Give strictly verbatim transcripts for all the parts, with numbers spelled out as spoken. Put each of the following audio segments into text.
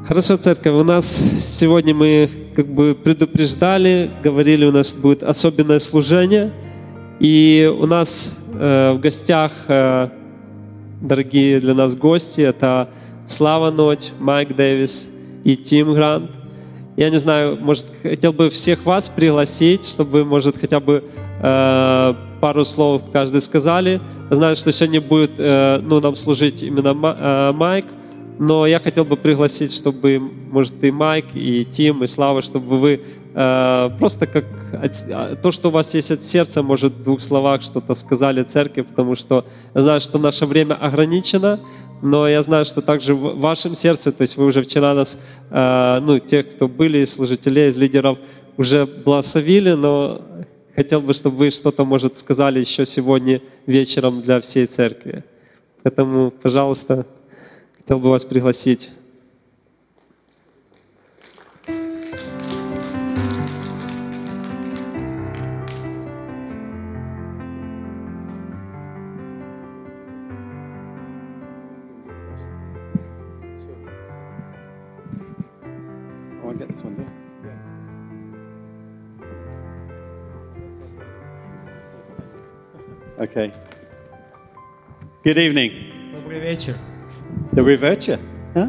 Хорошо, церковь, у нас сегодня мы как бы предупреждали, говорили, у нас будет особенное служение, и у нас э, в гостях э, дорогие для нас гости, это Слава Ночь, Майк Дэвис и Тим Грант. Я не знаю, может, хотел бы всех вас пригласить, чтобы вы, может, хотя бы э, пару слов каждый сказали. Я знаю, что сегодня будет э, ну, нам служить именно э, Майк, но я хотел бы пригласить, чтобы, может, и Майк, и Тим, и Слава, чтобы вы э, просто как от, то, что у вас есть от сердца, может, в двух словах что-то сказали церкви, потому что я знаю, что наше время ограничено, но я знаю, что также в вашем сердце, то есть вы уже вчера нас, э, ну, тех, кто были из служителей, из лидеров, уже благословили, но хотел бы, чтобы вы что-то, может, сказали еще сегодня вечером для всей церкви. Поэтому, пожалуйста, хотел бы вас пригласить. Okay. Good evening. Добрый вечер. Добрый вечер. Huh?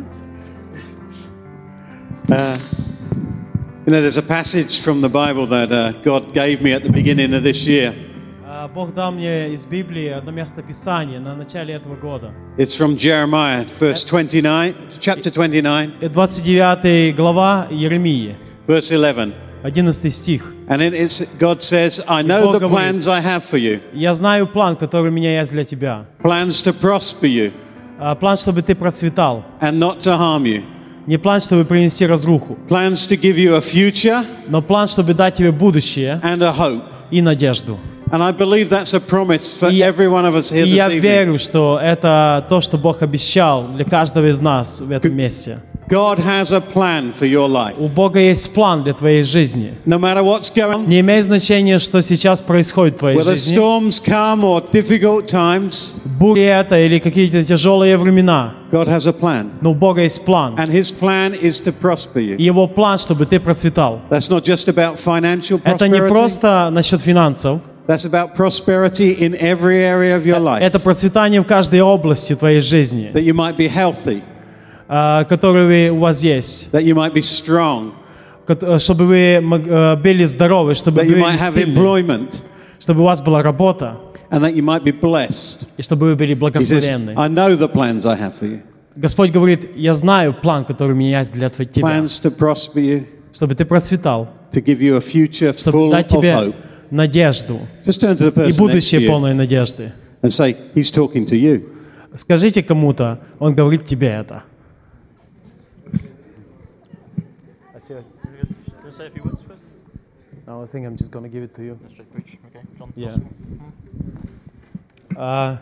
Uh, you know, there's a passage from the Bible that uh, God gave me at the beginning of this year. Бог дал мне из Библии одно место Писания на начале этого года. It's from Jeremiah, verse twenty-nine, chapter twenty-nine. двадцать девятая глава Иеремии. Verse eleven. одиннадцатый стих. And in it's, God says, I know the plans I have for you. Я знаю план, который у меня есть для тебя. Plans to prosper you. План, чтобы ты процветал. And not to harm you. Не план, чтобы принести разруху. Plans to give you a future. Но план, чтобы дать тебе будущее. And a hope. И надежду. And I believe that's a promise for every one of us here this evening. И я верю, что это то, что Бог обещал для каждого из нас в этом месте. God has a plan for your life. У Бога есть план для твоей жизни. No matter what's going on. Не имеет значения, что сейчас происходит в твоей Whether жизни. storms come or difficult times. Бури это или какие-то тяжелые времена. God has a plan. Но у Бога есть план. And His plan is to prosper you. Его план, чтобы ты процветал. That's not just about financial prosperity. Это не просто насчет финансов. That's about prosperity in every area of your life. Это процветание в каждой области твоей жизни. That you might be healthy. Которые у вас есть. That you might be strong. Чтобы вы были здоровы, чтобы that вы you были might have сильны. Employment. Чтобы у вас была работа. And that you might be blessed. И чтобы вы были благословенны. I know the plans I have for you. Господь говорит, я знаю план, который у меня есть для тебя. Plans to prosper you. Чтобы ты процветал. To give you a future full of hope. Надежду Just turn to the person и будущее полное надежды. And say, He's talking to you. Скажите кому-то, Он говорит тебе это. No, I think I'm just going to give it to you. Yeah. Uh,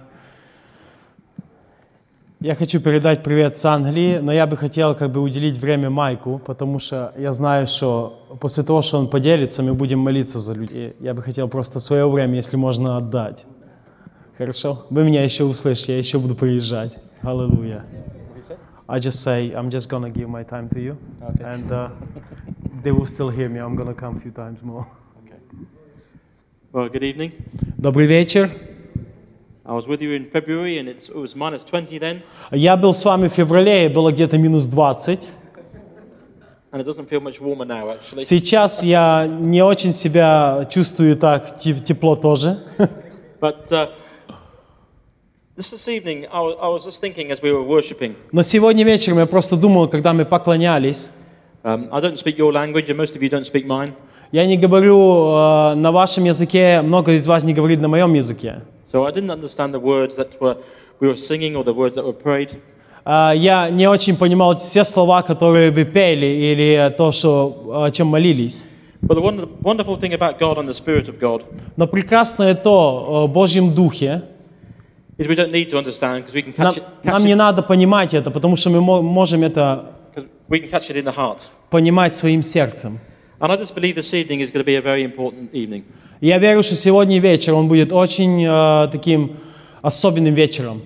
я хочу передать привет с Англии, но я бы хотел как бы уделить время Майку, потому что я знаю, что после того, что он поделится, мы будем молиться за людей. Я бы хотел просто свое время, если можно, отдать. Хорошо? Вы меня еще услышите, я еще буду приезжать. Аллилуйя. I just say, I'm just going to give my time to you. Okay. And uh, they will still hear me. I'm going to come a few times more. Okay. Well, good evening. Добрый вечер. I was with you in February and it was minus twenty then. Я был с вами в феврале, было где-то минус двадцать. And it doesn't feel much warmer now, actually. Сейчас я не очень себя чувствую так тепло тоже. But uh, this this evening, I was, I was just thinking as we were worshiping. Но сегодня вечером я просто думал, когда мы поклонялись. Um, I don't speak your language, and most of you don't speak mine. Я не говорю uh, на вашем языке, много из вас не говорит на моем языке. So I didn't understand the words that were we were singing or the words that were prayed. Uh, я не очень понимал все слова, которые вы пели, или то, что, о чем молились. But the wonder, wonderful thing about God and the Spirit of God. Но прекрасное то о Божьем Духе. Is we don't need to understand because we can catch Нам, it. Catch нам it, не надо понимать это, потому что мы можем это we can catch it in the heart. понимать своим сердцем. And I just believe this evening is going to be a very important evening. Я верю, что сегодня вечер он будет очень uh, таким особенным вечером.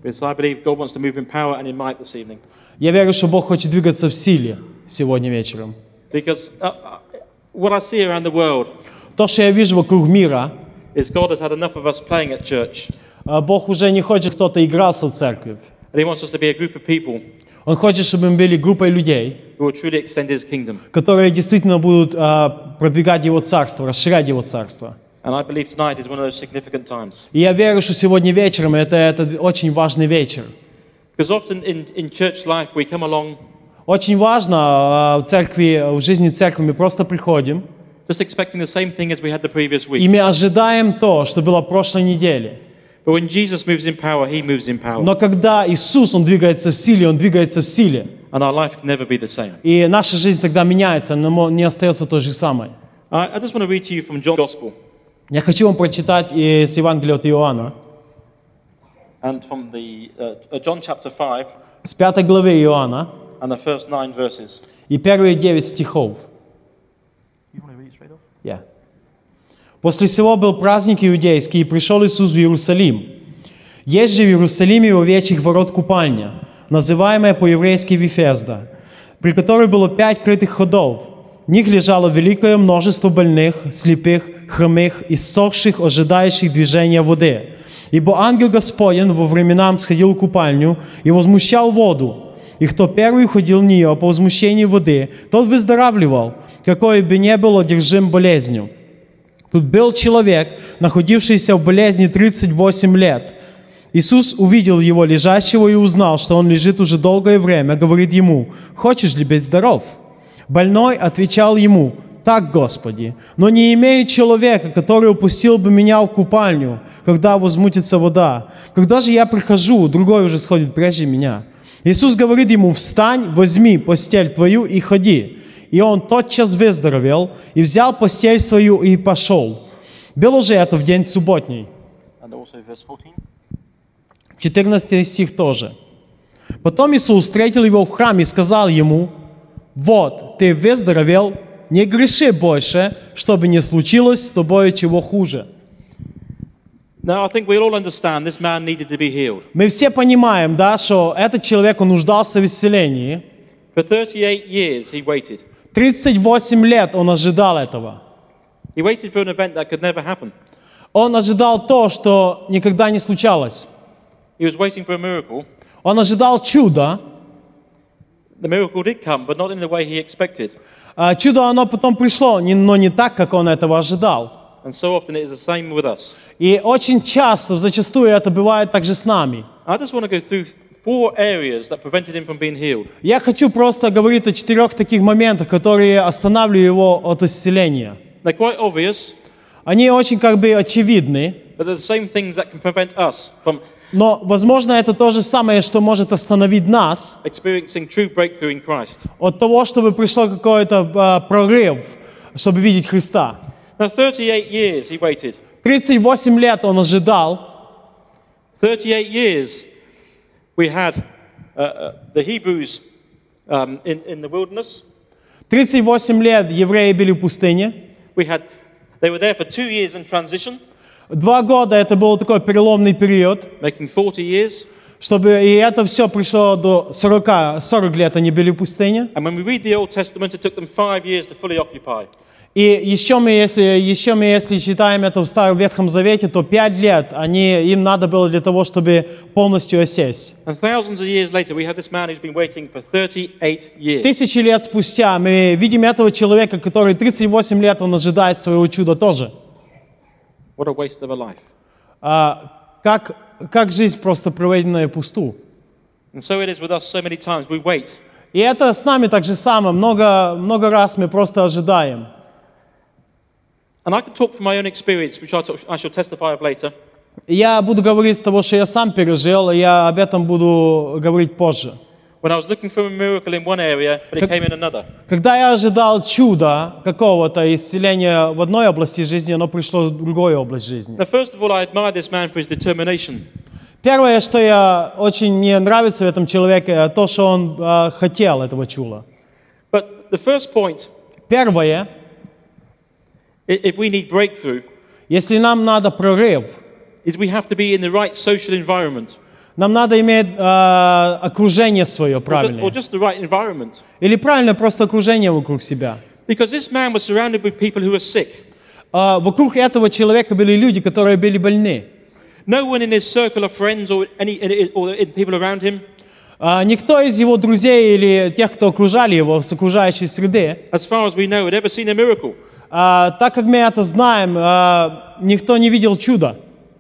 Because I believe God wants to move in power and in might this evening. Я верю, что Бог хочет двигаться в силе сегодня вечером. Because uh, uh, what I see around the world То, что я вижу вокруг мира, is God has had enough of us playing at church. а, Бог уже не хочет, кто-то игрался в церкви. And He wants us to be a group of people Он хочет, чтобы мы были группой людей, who will truly extend His kingdom. которые действительно будут а, продвигать Его Царство, расширять Его Царство. And I believe tonight is one of those significant times. И я верю, что сегодня вечером это, это очень важный вечер. Because often in, in church life we come along Очень важно а, в церкви, в жизни церкви мы просто приходим, just expecting the same thing as we had the previous и week. мы ожидаем то, что было в прошлой неделе. But when Jesus moves in power, He moves in power. Но когда Иисус, Он двигается в силе, Он двигается в силе. And our life can never be the same. И наша жизнь тогда меняется, но не остается той же самой. I, I just want to read to you from John's Gospel Я хочу вам прочитать из Евангелия от Иоанна, and from the uh, uh, John chapter five с пятой главы Иоанна, and the first nine verses. и первые девять стихов. You want to read it straight off? Yeah. После сего был праздник иудейский, и пришел Иисус в Иерусалим. Есть же в Иерусалиме у овечьих ворот купальня, называемая по-еврейски Вифезда, при которой было пять крытых ходов. В них лежало великое множество больных, слепых, хромых, иссохших, ожидающих движения воды. Ибо ангел Господень во временам сходил в купальню и возмущал воду. И кто первый входил в нее по возмущению воды, тот выздоравливал, какой бы ни был одержим болезнью. Тут был человек, находившийся в болезни тридцать восемь лет. Иисус увидел его лежащего и узнал, что он лежит уже долгое время, говорит ему: «Хочешь ли быть здоров?» Больной отвечал ему: «Так, Господи, но не имею человека, который упустил бы меня в купальню, когда возмутится вода. Когда же я прихожу, другой уже сходит прежде меня». Иисус говорит ему: «Встань, возьми постель твою и ходи». И он тотчас выздоровел, и взял постель свою и пошел. Было же это в день субботний. And also verse fourteen. четырнадцатый стих тоже. Потом Иисус встретил его в храме и сказал ему: «Вот, ты выздоровел, не греши больше, чтобы не случилось с тобой чего хуже». Now I think we all understand this man needed to be healed. Мы все понимаем, да, что этот человек, он нуждался в исцелении. For thirty-eight years he waited. тридцать восемь лет он ожидал этого. He waited for an event that could never happen. Он ожидал то, что никогда не случалось. He was waiting for a miracle. Он ожидал чуда. The miracle did come, but not in the way he expected. А чудо, оно потом пришло, не- но не так, как он этого ожидал. And so often it is the same with us. И очень часто, зачастую это бывает также с нами. I just want to go through four areas that prevented him from being healed. Я хочу просто говорить о четырех таких моментах, которые останавливают его от исцеления. They're quite obvious, Они очень как бы очевидны, but they're the same things that can prevent us from но, возможно, это то же самое, что может остановить нас experiencing true breakthrough in Christ. от того, чтобы пришло какой-то а, прорыв, чтобы видеть Христа. Now, thirty-eight years he waited. тридцать восемь лет он ожидал. thirty-eight years we had uh, uh, the Hebrews um, in, in the wilderness. тридцать восемь лет евреи были в пустыне. We had, they were there for two years in transition, Два года это был такой переломный период, making forty years. чтобы и это все пришло до сорока, сорок лет они были в пустыне. And when we read the Old Testament, it took them five years to fully occupy. И еще мы, если, еще мы, если читаем это в Старом Ветхом Завете, то пять лет они, им надо было для того, чтобы полностью осесть. And thousands of years later, we have this man who's been waiting for thirty-eight years. Тысячи лет спустя мы видим этого человека, который тридцать восемь лет он ожидает своего чуда тоже. What a waste of a life. А, как, как жизнь просто проведенная пусту. And so it is with us so many times. We wait. И это с нами так же самое. Много, много раз мы просто ожидаем. And I can talk from my own experience, which I, t- I shall testify of later. И я буду говорить с того, что я сам пережил, и я об этом буду говорить позже. When I was looking for a miracle in one area, but it came in another. Когда я ожидал чуда какого-то исцеления в одной области жизни, оно пришло в другую область жизни. Now, first of all, I admire this man for his determination. Первое, что я очень мне нравится в этом человеке, то, что он э, хотел этого чуда. But the first point, Первое, i- if we need breakthrough, если нам надо прорыв, is we have to be in the right social environment. Нам надо иметь э, окружение свое or, ju- or правильное. just the right environment. Или правильно просто окружение вокруг себя. Because this man was surrounded with people who were sick. А вокруг этого человека были люди, которые были больны. No one in his circle of friends or any any- or in people around him, А никто из его друзей или тех, кто окружали его с окружающей среды, as far as we know, had ever seen a miracle. а, так как мы это знаем, а, никто не видел чуда.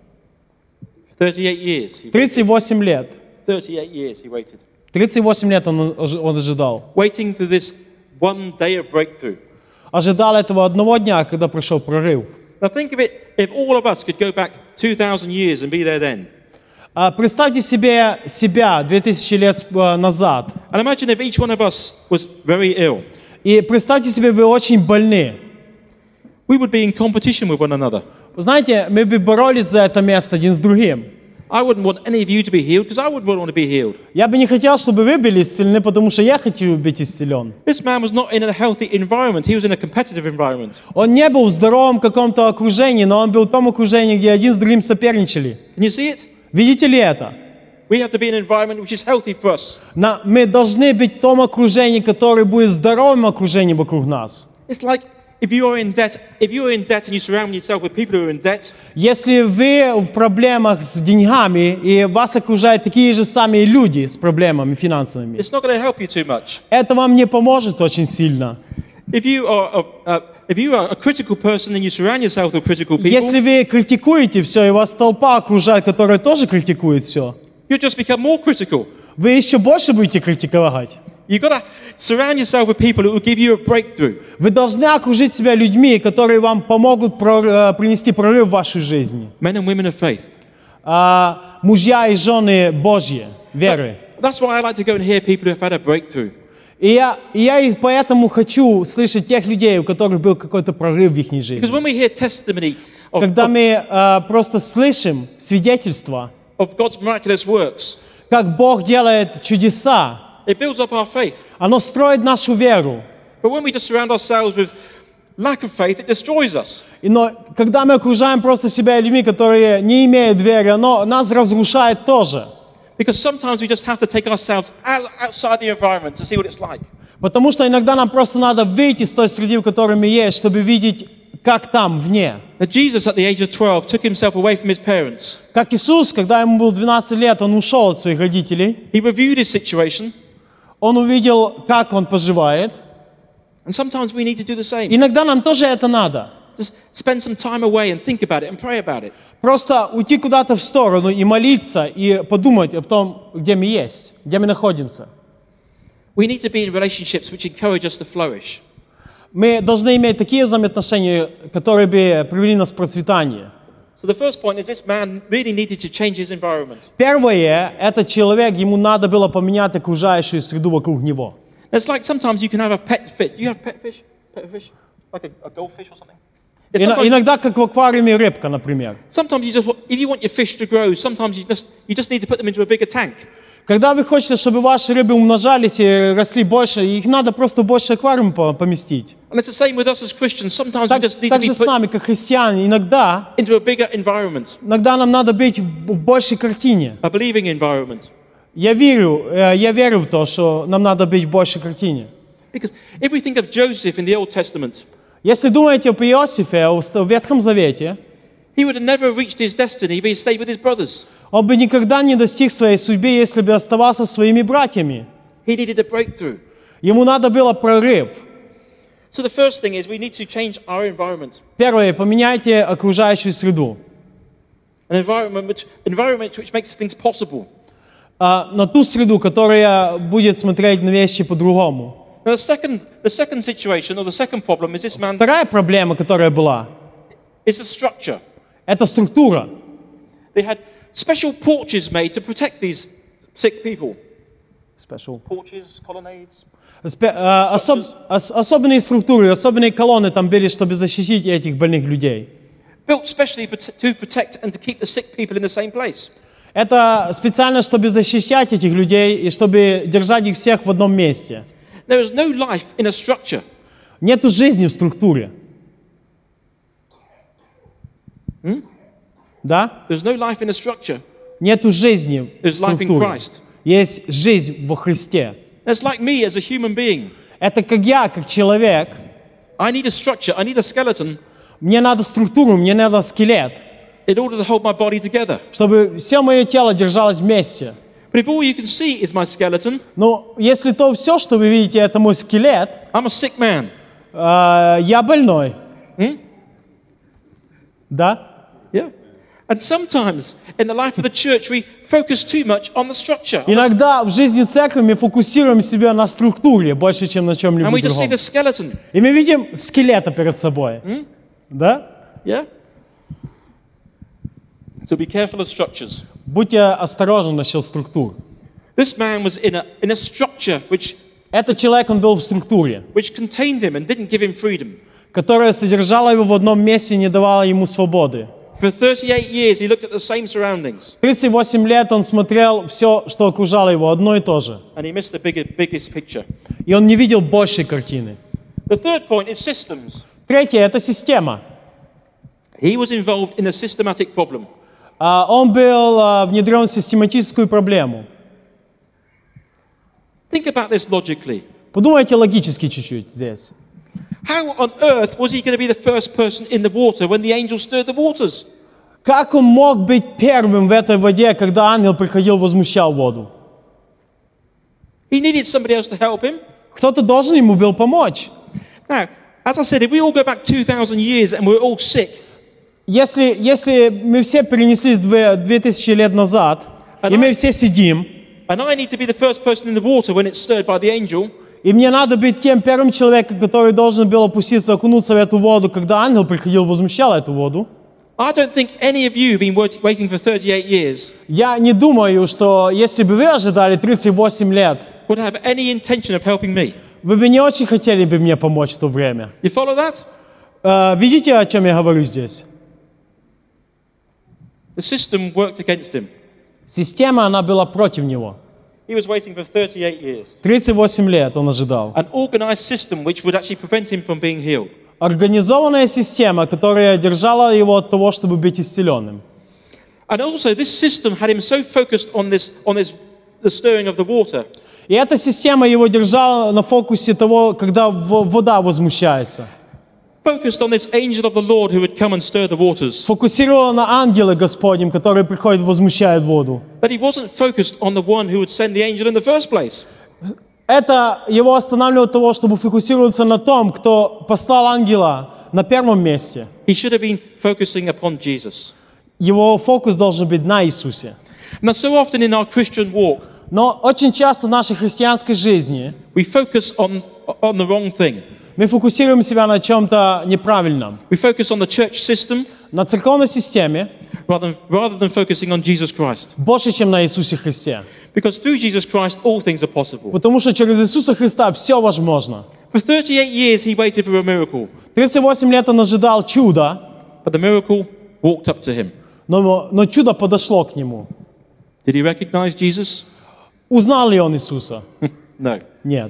thirty-eight years. He, тридцать восемь лет. thirty-eight years he waited. тридцать восемь лет он, ожи- он ожидал. Waiting for this one day of breakthrough. Ожидал этого одного дня, когда пришел прорыв. Now think of it, if all of us could go back two thousand years and be there then. А представьте себе себя две тысячи лет сп- а, назад. And imagine if each one of us was very ill. И представьте себе, вы очень больны. We would be in competition with one another. Вы знаете, мы бы боролись за это место один с другим. I wouldn't want any of you to be healed because I would want to be healed. Я бы не хотел, чтобы вы были исцелены, потому что я хочу быть исцелен. This man was not in a healthy environment. He was in a competitive environment. Он не был в здоровом каком-то окружении, но он был в том окружении, где один с другим соперничали. Can you see it? Видите ли это? We have to be in an environment which is healthy for us. На- мы должны быть в том окружении, которое будет здоровым окружением вокруг нас. It's like if you are in debt, if you are in debt and you surround yourself with people who are in debt, Если вы в проблемах с деньгами, и вас окружают такие же самые люди с проблемами финансовыми, it's not going to help you too much. это вам не поможет очень сильно. If you are a, uh, if you are a critical person and you surround yourself with critical people, Если вы критикуете все, и вас толпа окружает, которая тоже критикует все, you just become more critical. вы еще больше будете критиковать. You've got to surround yourself with people who will give you a breakthrough. Вы должны окружить себя людьми, которые вам помогут про- э, принести прорыв в вашей жизни. Men and women of faith. А, мужья и жены Божьи, веры. That's why I like to go and hear people who have had a breakthrough. И я, и я и поэтому хочу слышать тех людей, у которых был какой-то прорыв в их Because жизни. when we hear testimony of, Когда of, мы э, просто слышим свидетельства, of God's miraculous works, как Бог делает чудеса, it builds up our faith. оно строит нашу веру. But when we just surround ourselves with lack of faith, it destroys us. И но когда мы окружаем просто себя людьми, которые не имеют веры, оно нас разрушает тоже. Because sometimes we just have to take ourselves out, outside the environment to see what it's like. Потому что иногда нам просто надо выйти с той среды, в которой мы есть, чтобы видеть, как там, вне. Now, Jesus, at the age of twelve, took himself away from his parents. Как Иисус, когда ему было двенадцать лет, он ушел от своих родителей. He reviewed his situation, Он увидел, как он поживает. and sometimes we need to do the same. Иногда нам тоже это надо. Just spend some time away and think about it and pray about it. Просто уйти куда-то в сторону и молиться, и подумать о том, где мы есть, где мы находимся. We need to be in relationships which encourage us to flourish. Мы должны иметь такие взаимоотношения, которые бы привели нас к процветанию. So the first point is this man really needed to change his environment. Первое, этот человек, ему надо было поменять окружающую среду вокруг него. Now, it's like sometimes you can have a pet fish. You have pet fish? Pet fish? Like a, a goldfish or something? Yeah, Ина- sometimes, Иногда, как в аквариуме рыбка, например. sometimes you just, wa- if you want your fish to grow, sometimes you just, you just need to put them into a bigger tank. Когда вы хотите, чтобы ваши рыбы умножались и росли больше, их надо просто в больше аквариум по- поместить. And it's the same with us as Christians. Sometimes Так, we just need to так be же с put нами, как христиане, иногда, into a bigger environment, иногда нам надо быть в, в большей картине. a believing environment. Я верю, э, я верю в то, что нам надо быть в большей картине. Because if we think of Joseph in the Old Testament, Если думаете об Иосифе в Ст- в Ветхом Завете, he would have never reached his destiny if he stayed with his brothers. он бы никогда не достиг своей судьбы, если бы оставался своими братьями. He needed a breakthrough. Ему надо было прорыв. So the first thing is we need to change our environment. Первое, поменяйте окружающую среду. An environment which, environment which makes things possible. А, на ту среду, которая будет смотреть на вещи по-другому. Now the second, the second situation or the second problem is this man Вторая проблема, которая была, is the structure. это структура. They had special porches made to protect these sick people. Special. Porches, colonnades. Спе- а, особ- ос- особенные структуры, особенные колонны там были, чтобы защитить этих больных людей. Built specially prote- to protect and to keep the sick people in the same place. Это специально, чтобы защищать этих людей и чтобы держать их всех в одном месте. There is no life in a structure. Нету жизни в структуре. Да? There's no life in a structure. Нету жизни в There's life in структуре. Christ. Есть жизнь во Христе. That's like me as a human being. Это как я, как человек. I need a structure, I need a skeleton Мне надо структуру, мне надо скелет, in order to hold my body together. чтобы все мое тело держалось вместе. But if all you can see is my skeleton, Но если то все, что вы видите, это мой скелет, I'm a sick man. э, я больной. Hmm? Да? Yeah. And sometimes in the life of the church, we focus too much on the structure. Иногда в жизни церкви мы фокусируем себя на структуре больше, чем на And чем-либо we just see другом. the skeleton. И мы видим скелета перед собой. Да? Yeah? So be careful of structures. Будьте осторожны насчет структур. This man was in a, in a structure which, Этот человек, он был в структуре, which contained him and didn't give him freedom. которая содержала его в одном месте и не давала ему свободы. For thirty-eight years, he looked at the same surroundings тридцать восемь лет он смотрел все, что окружало его, одно и то же. and he missed the bigger, biggest picture. И он не видел большей картины. The third point is systems. Третье – это система. He was involved in a systematic problem. А, Он был а, внедрен в систематическую проблему. Think about this logically. Подумайте логически чуть-чуть здесь. How on earth was he going to be the first person in the water when the angel stirred the waters? Как он мог быть первым в этой воде, когда ангел приходил, возмущал воду? He needed somebody else to help him. Кто-то должен ему был помочь. Now, as I said, if we all go back two thousand years and we're all sick, Если, если мы все перенеслись две, две тысячи лет назад, и мы все сидим, and I need to be the first person in the water when it's stirred by the angel, и мне надо быть тем первым человеком, который должен был опуститься, окунуться в эту воду, когда ангел приходил, возмущал эту воду, I don't think any of you have been wait- waiting for thirty-eight years я не думаю, что если бы вы ожидали тридцать восемь лет, would have any intention of helping me. вы бы не очень хотели бы мне помочь в то время. You follow that? Э, видите, о чем я говорю здесь? The system worked against him. Система, она была против него. He was waiting for thirty-eight years. тридцать восемь лет он ожидал. An organized system which would actually prevent him from being healed. Организованная система, которая держала его от того, чтобы быть исцеленным. And also, this system had him so focused on this, on this, the stirring of the water, И эта система его держала на фокусе того, когда в- вода возмущается. focused on this angel of the Lord who would come and stir the waters, Фокусировала на ангеле Господнем, который приходит и возмущает воду. that he wasn't focused on the one who would send the angel in the first place. Это его останавливало от того, чтобы фокусироваться на том, кто послал ангела на первом месте. He should have been focusing upon Jesus. Его фокус должен быть на Иисусе. Now, so often in our Christian walk, Но очень часто в нашей христианской жизни we focus on, on the wrong thing. мы фокусируем себя на чем-то неправильном. We focus on the church system На церковной системе rather than, rather than focusing on Jesus Christ. больше, чем на Иисусе Христе. Because through Jesus Christ, all things are possible. Потому что через Иисуса Христа все возможно. For thirty-eight years, he waited for a miracle, тридцать восемь лет он ожидал чуда, but the miracle walked up to him. но, но чудо подошло к нему. Did he recognize Jesus? Узнал ли он Иисуса? No. Нет.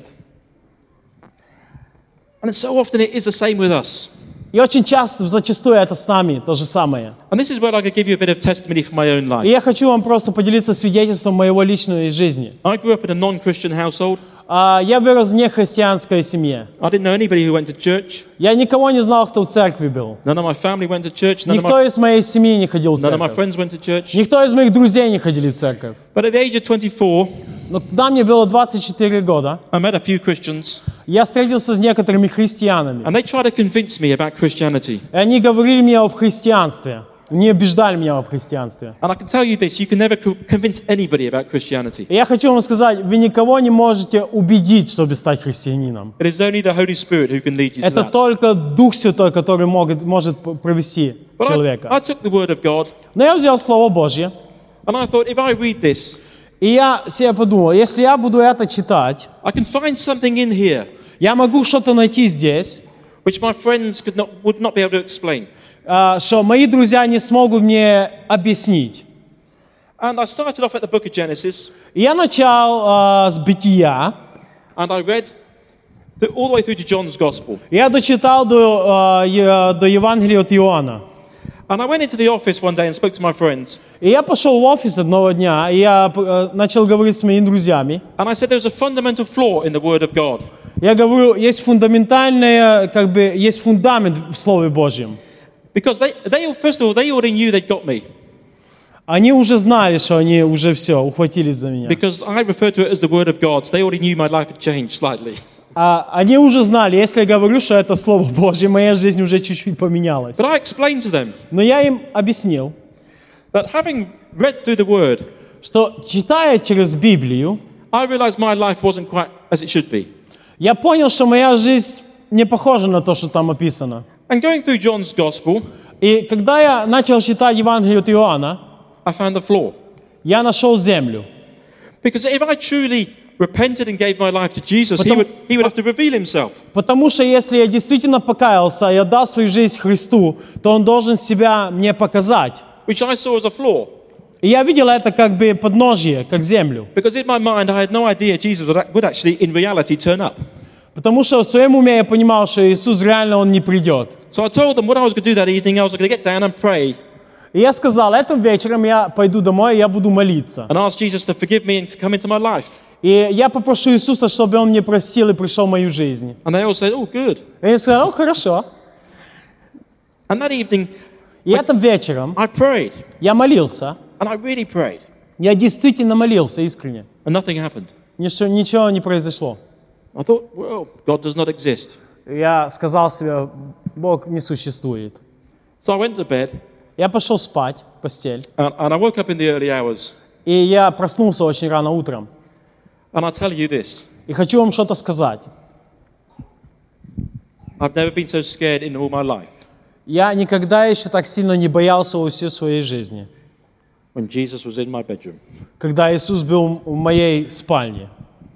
And so often it is the same with us. И очень часто, зачастую это с нами то же самое. And this is where I could give you a bit of testimony from my own И life. я хочу вам просто поделиться свидетельством моего личной жизни. I grew up in a non-Christian household. А, Я вырос в нехристианской семье. I didn't know anybody who went to church. Я никого не знал, кто в церкви был. None of my family went to church. None of Никто my, из моей семьи не ходил в none of my церковь. friends went to church. Никто из моих друзей не ходили в церковь. But at the age of twenty-four, Но когда мне было двадцать четыре года, I met a few Christians, я встретился с некоторыми христианами. and they tried to convince me about Christianity. И они говорили мне об христианстве. Не убеждали меня об христианстве. And I can tell you this, you can never co- convince anybody about Christianity. И я хочу вам сказать, вы никого не можете убедить, чтобы стать христианином. It is only the Holy Spirit who can lead you to Это that. только Дух Святой, который может, может провести But I, I человека. took the word of God, Но я взял Слово Божье, and I thought, if I read this, и я себе подумал, если я буду это читать, I can find something in here я могу что-то найти здесь, which my friends could not, would not be able to explain. а, что мои друзья не смогут мне объяснить. And I started off at the book of Genesis, И я начал а, с Бытия, and I read th- all the way through to John's Gospel. я дочитал до, а, е- до Евангелия от Иоанна. And I went into the office one day and spoke to my friends. И я пошел в офис одного дня, и я э, начал говорить с моими друзьями. And I said there's a fundamental flaw in the Word of God. Я говорю, есть фундаментальное, как бы, есть фундамент в Слове Божьем. Because they, they, first of all, they already knew they'd got me. Они уже знали, что они уже все, ухватились за меня. Because I referred to it as the Word of God, so they already knew my life had changed slightly. А они уже знали, если я говорю, что это Слово Божье, моя жизнь уже чуть-чуть поменялась. But I explained to them Но я им объяснил, that having read through the Word, что читая через Библию, I realized my life wasn't quite as it should be. я понял, что моя жизнь не похожа на то, что там описано. And going through John's Gospel, И когда я начал читать Евангелие от Иоанна, I found the flaw. я нашел землю. Because if I truly repented and gave my life to Jesus, he Потому- would, he would have to reveal himself. Потому что если я действительно покаялся и отдал свою жизнь Христу, то Он должен себя мне показать. Which I saw as a flaw. И я видел это как бы подножие, как землю. Because in my mind, I had no idea Jesus would, would actually, in reality, turn up. Потому что в своем уме я понимал, что Иисус реально Он не придет. So I told them what I was going to do that evening. I was going to get down and pray И я сказал, этим вечером я пойду домой, и я буду молиться. and ask Jesus to forgive me and to come into my life. И я попрошу Иисуса, чтобы Он мне простил и пришел в мою жизнь. And they all said, oh, good. И я сказал, ну хорошо. And that evening, И этим вечером I prayed. я молился. And I really prayed. Я действительно молился искренне. And nothing happened. Ничего, ничего не произошло. I thought, well, God does not exist. Я сказал себе, Бог не существует. So I went to bed Я пошел спать в постель. and, and I woke up in the early hours. И я проснулся очень рано утром. And I tell you this, И хочу вам что-то сказать. I've never been so scared in all my life Я никогда еще так сильно не боялся во всей своей жизни, when Jesus was in my bedroom. когда Иисус был в моей спальне.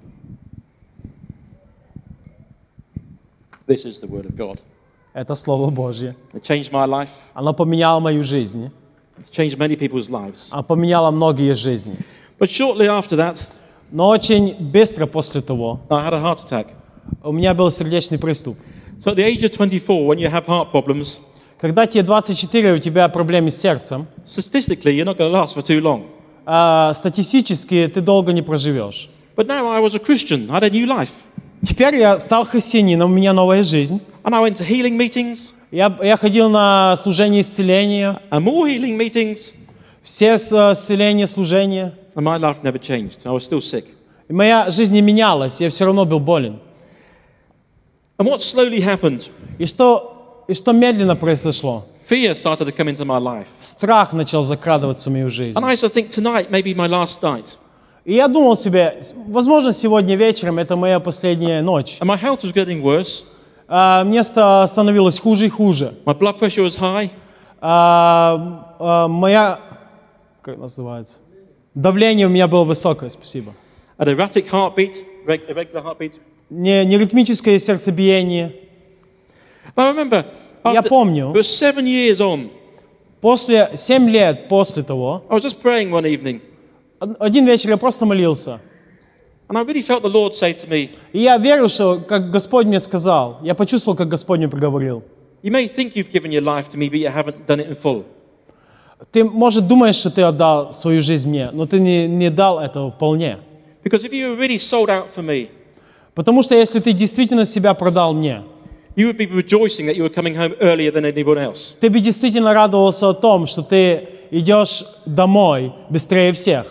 This is the Word of God. Это Слово Божье. It changed my life. Оно поменяло мою жизнь. It's changed many people's lives. Оно поменяло многие жизни. But shortly after that, Но очень быстро после того I had a heart attack. у меня был сердечный приступ. So at the age of twenty-four, when you have heart problems, Когда тебе двадцать четыре, у тебя проблемы с сердцем, statistically, you're not going to last for too long. а статистически ты долго не проживешь. But now I was a Christian. I had a new life. Теперь я стал христианином, у меня новая жизнь. And I went to healing meetings Я, я ходил на служение исцеления, and more healing meetings, все с- исцеления, служения. and my life never changed. I was still sick. И моя жизнь не менялась, я все равно был болен. And what slowly happened, И что, и что медленно произошло? fear started to come into my life. Страх начал закрадываться в мою жизнь. And I used to think tonight may be my last night. И я думал себе, с- возможно, сегодня вечером это моя последняя ночь. And my health was getting worse. А, мне ста- становилось хуже и хуже. My blood pressure was high. А, а, моя, как называется? Давление у меня было высокое, спасибо. An erratic heartbeat, reg- irregular heartbeat. Не, не ритмическое сердцебиение. I remember, Я after, помню. it was seven years on, После, семь лет после того, I was just praying one evening, од- один вечер я просто молился. and I really felt the Lord say to me, И я верю, что, как Господь мне сказал, я почувствовал, как Господь мне проговорил. you may think you've given your life to me, but you haven't done it in full. Ты, может, думаешь, что ты отдал свою жизнь мне, но ты не, не дал этого вполне. Because if you were really sold out for me, Потому что если ты действительно себя продал мне, you would be rejoicing that you were coming home earlier than anyone else. ты бы действительно радовался о том, что ты идешь домой быстрее всех.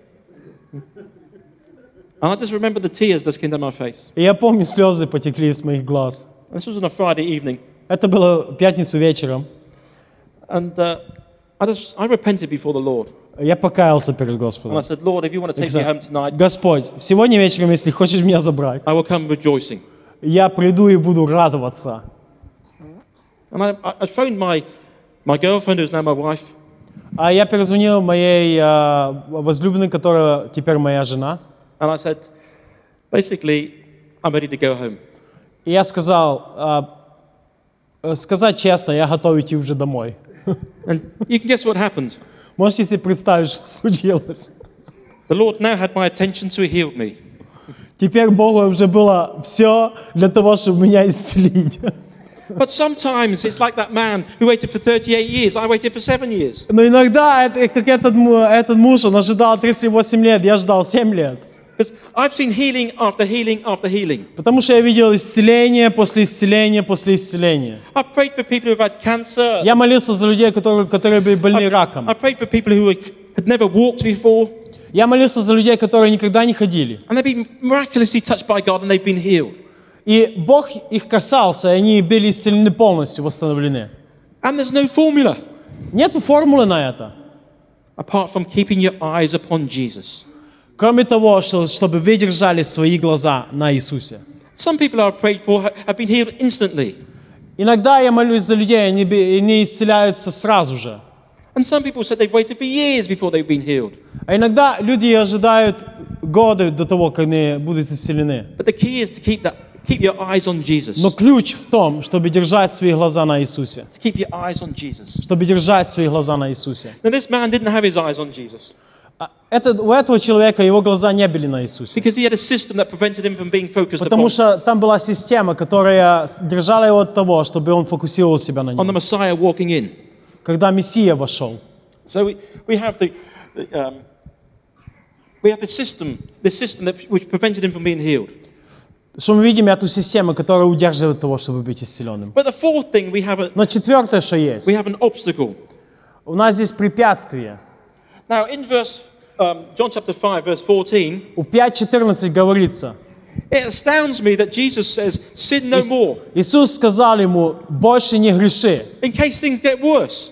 And I just remember the tears that came down my face. И я помню, слезы потекли из моих глаз. This was on a Friday evening. Это было в пятницу вечером. And uh, I, just, I repented before the Lord. Я покаялся перед And I Господом. said, Lord, if you want to take me home tonight, Господь, сегодня вечером, если хочешь меня забрать, I will come rejoicing. я приду и буду радоваться. And I, I, I phoned my, my girlfriend, who's now my wife, А я перезвонил моей а, возлюбленной, которая теперь моя жена. and I said, basically, I'm ready to go home. И я сказал, а, э, сказать честно, я готов идти уже домой. And you can guess what happened. Можете себе представить, что случилось? The Lord now had my attention, so He healed me. Теперь Богу уже было все для того, чтобы меня исцелить. But sometimes it's like that man who waited for thirty-eight years. I waited for seven years. Но иногда, это, как этот, му- этот муж, он ожидал тридцать восемь лет, я ждал семь лет. Because I've seen healing after healing after healing. Потому что я видел исцеление после исцеления после исцеления. I've prayed for people who've had cancer. Я молился за людей, которые, которые были больны раком. I've prayed for people who had never walked before. Я молился за людей, которые никогда не ходили. And they've been miraculously touched by God and they've been healed. И Бог их касался, и они были исцелены полностью, восстановлены. And there's no formula Нет формулы на это. apart from keeping your eyes upon Jesus. Кроме того, что, чтобы вы держали свои глаза на Иисусе. Some people I've prayed for ha- have been healed instantly. Иногда я молюсь за людей, они, бе- они исцеляются сразу же. And some people said they've waited for years before they've been healed. А иногда люди ожидают годы до того, как они будут исцелены. But the key is to keep that, keep your eyes on Jesus. Но ключ в том, чтобы держать свои глаза на Иисусе. To keep your eyes on Jesus. Чтобы держать свои глаза на Иисусе. Now this man didn't have his eyes on Jesus А это, у этого человека его глаза не были на Иисусе. because he had a system that prevented him from being focused Потому upon что там была система, которая держала его от того, чтобы он фокусировал себя на on the нем. Messiah walking in. Когда Мессия вошел. So we, we have the, the um, we have the system, the system that which prevented him from being healed. Что мы видим эту систему, которая удерживает того, чтобы быть исцеленным. But the fourth thing, we have a Но четвертое, что есть, we have an obstacle. у нас здесь препятствие. Now in verse um, John chapter five, verse fourteen, В пять четырнадцать говорится, it astounds me that Jesus says, "Sin no more," Иисус сказал ему, больше не греши. in case things get worse.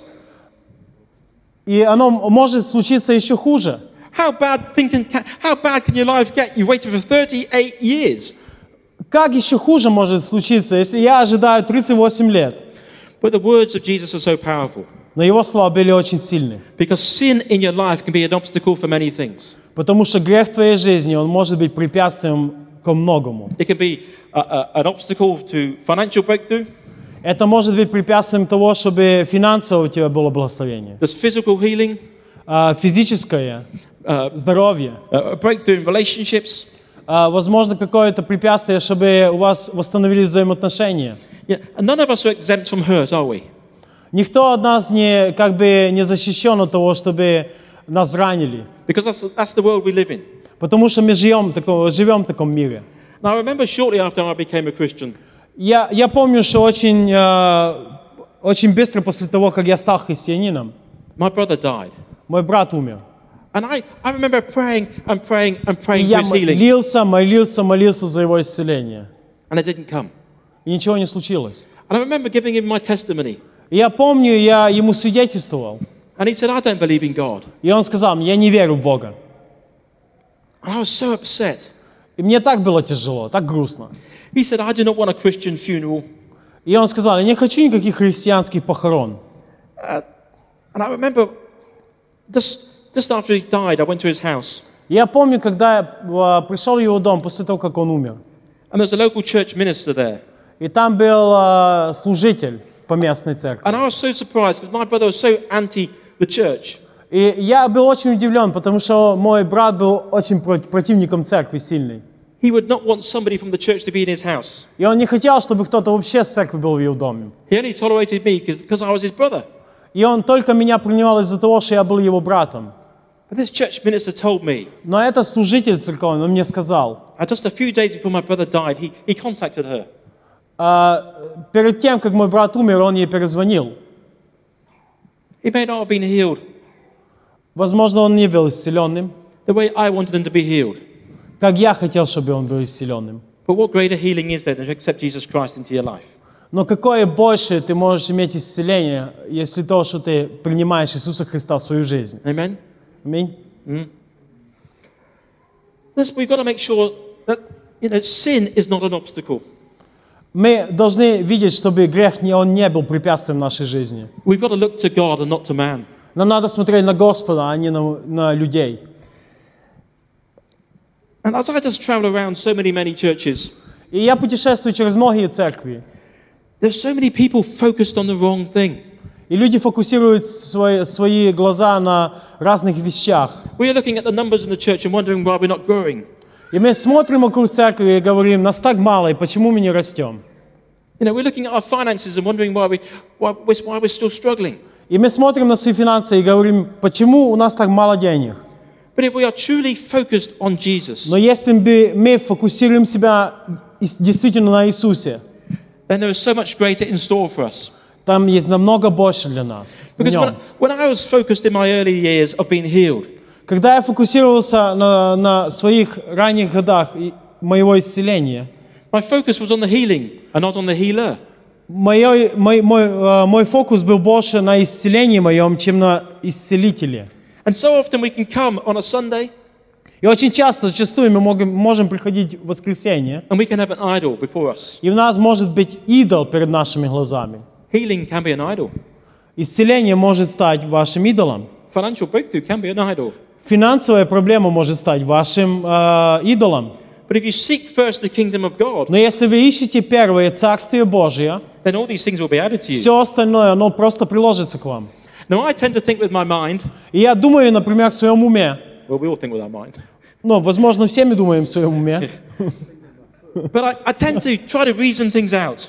И оно может случиться еще хуже. How bad thinking? Can, how bad can your life get? You waited for thirty-eight years. Как еще хуже может случиться, если я ожидаю тридцать восемь лет? But the words of Jesus are so powerful Но его слова были очень сильны. because sin in your life can be an obstacle for many things. Потому что грех в твоей жизни, он может быть препятствием ко многому. It can be a, a, an obstacle to financial breakthrough. Это может быть препятствием того, чтобы финансово у тебя было благословение. There's physical healing, А, Физическое uh, здоровье. a breakthrough in relationships. А, Возможно, какое-то препятствие, чтобы у вас восстановились взаимоотношения. Yeah, and none of us are exempt from hurt, are we? Никто от нас не, как бы, не защищен от того, чтобы нас ранили. Because that's, that's the world we live in. Потому что мы живем, такого, живем в таком мире. Now, I remember shortly after I became a Christian, Я, я помню, что очень, э, очень быстро после того, как я стал христианином, my brother died. мой брат умер. And I, I remember praying and praying and И praying for я his healing. молился, молился, молился за его исцеление. And it didn't come. И ничего не случилось. And I remember giving him my testimony. И я помню, я ему свидетельствовал. And he said, I don't believe in God. И он сказал мне, я не верю в Бога. And I was so upset. И мне так было тяжело, так грустно. He said, I do not want a Christian funeral. И он сказал, я не хочу никаких христианских похорон. Uh, and I remember just, just after he died, I went to his house. И я помню, когда я э, пришел в его дом после того, как он умер. And there was a local church minister there. И там был э, служитель по местной церкви. And I was so surprised because my brother was so anti the church. И я был очень удивлен, потому что мой брат был очень про- противником церкви сильный. He would not want somebody from the church to be in his house. И он не хотел, чтобы кто-то вообще с церкви был в его доме. He only tolerated me because I was his brother. И он только меня принимал из-за того, что я был его братом. But this church minister told me, Но этот служитель церковный, он мне сказал, uh, just a few days before my brother died, he, he contacted her. а, перед тем, как мой брат умер, он ей перезвонил. He may not have been healed Возможно, он не был исцеленным, the way I wanted him to be healed. как я хотел, чтобы он был исцеленным. But what greater healing is there than to accept Jesus Christ into your life? Но какое больше ты можешь иметь исцеление, если то, что ты принимаешь Иисуса Христа в свою жизнь? Amen? Аминь. This, we've got to make sure that you know, sin is not an obstacle. Мы должны видеть, чтобы грех не, он не был препятствием нашей жизни. We've got to look to God and not to man. Нам надо смотреть на Господа, а не на, на людей. And as I just travel around so many, many churches, И я путешествую через многие церкви, there's so many people focused on the wrong thing. и люди фокусируют свои, свои глаза на разных вещах. We are looking at the numbers in the church and wondering why we're not growing. И мы смотрим вокруг церкви и говорим, нас так мало, и почему мы не растем? You know, we're looking at our finances and wondering why, we, why, we're, why we're still struggling. И мы смотрим на свои финансы и говорим, почему у нас так мало денег. But if we are truly focused on Jesus, Но если бы мы фокусируем себя ис- действительно на Иисусе, then there is so much greater in store for us. там есть намного больше для нас. в Because when, нем. when I was focused in my early years of being healed, Когда я фокусировался на, на своих ранних годах и- моего исцеления, my focus was on the healing and not on the healer. Мой, мой, мой, э, мой фокус был больше на исцелении моем, чем на исцелителе. And so often we can come on a Sunday И очень часто, зачастую мы можем, можем приходить в воскресенье, and we can have an idol before us. и у нас может быть идол перед нашими глазами. Healing can be an idol. Исцеление может стать вашим идолом. Financial breakthrough can be an idol. Финансовая проблема может стать вашим э, идолом. But if you seek first the kingdom of God, Но если вы ищете первое Царствие Божие, then all these things will be added to you. все остальное, оно просто приложится к вам. Now, I tend to think with my mind, И я думаю, например, в своем уме, well, we all think with our mind, ну, возможно, все мы думаем в своем уме, but I, I tend to try to reason things out.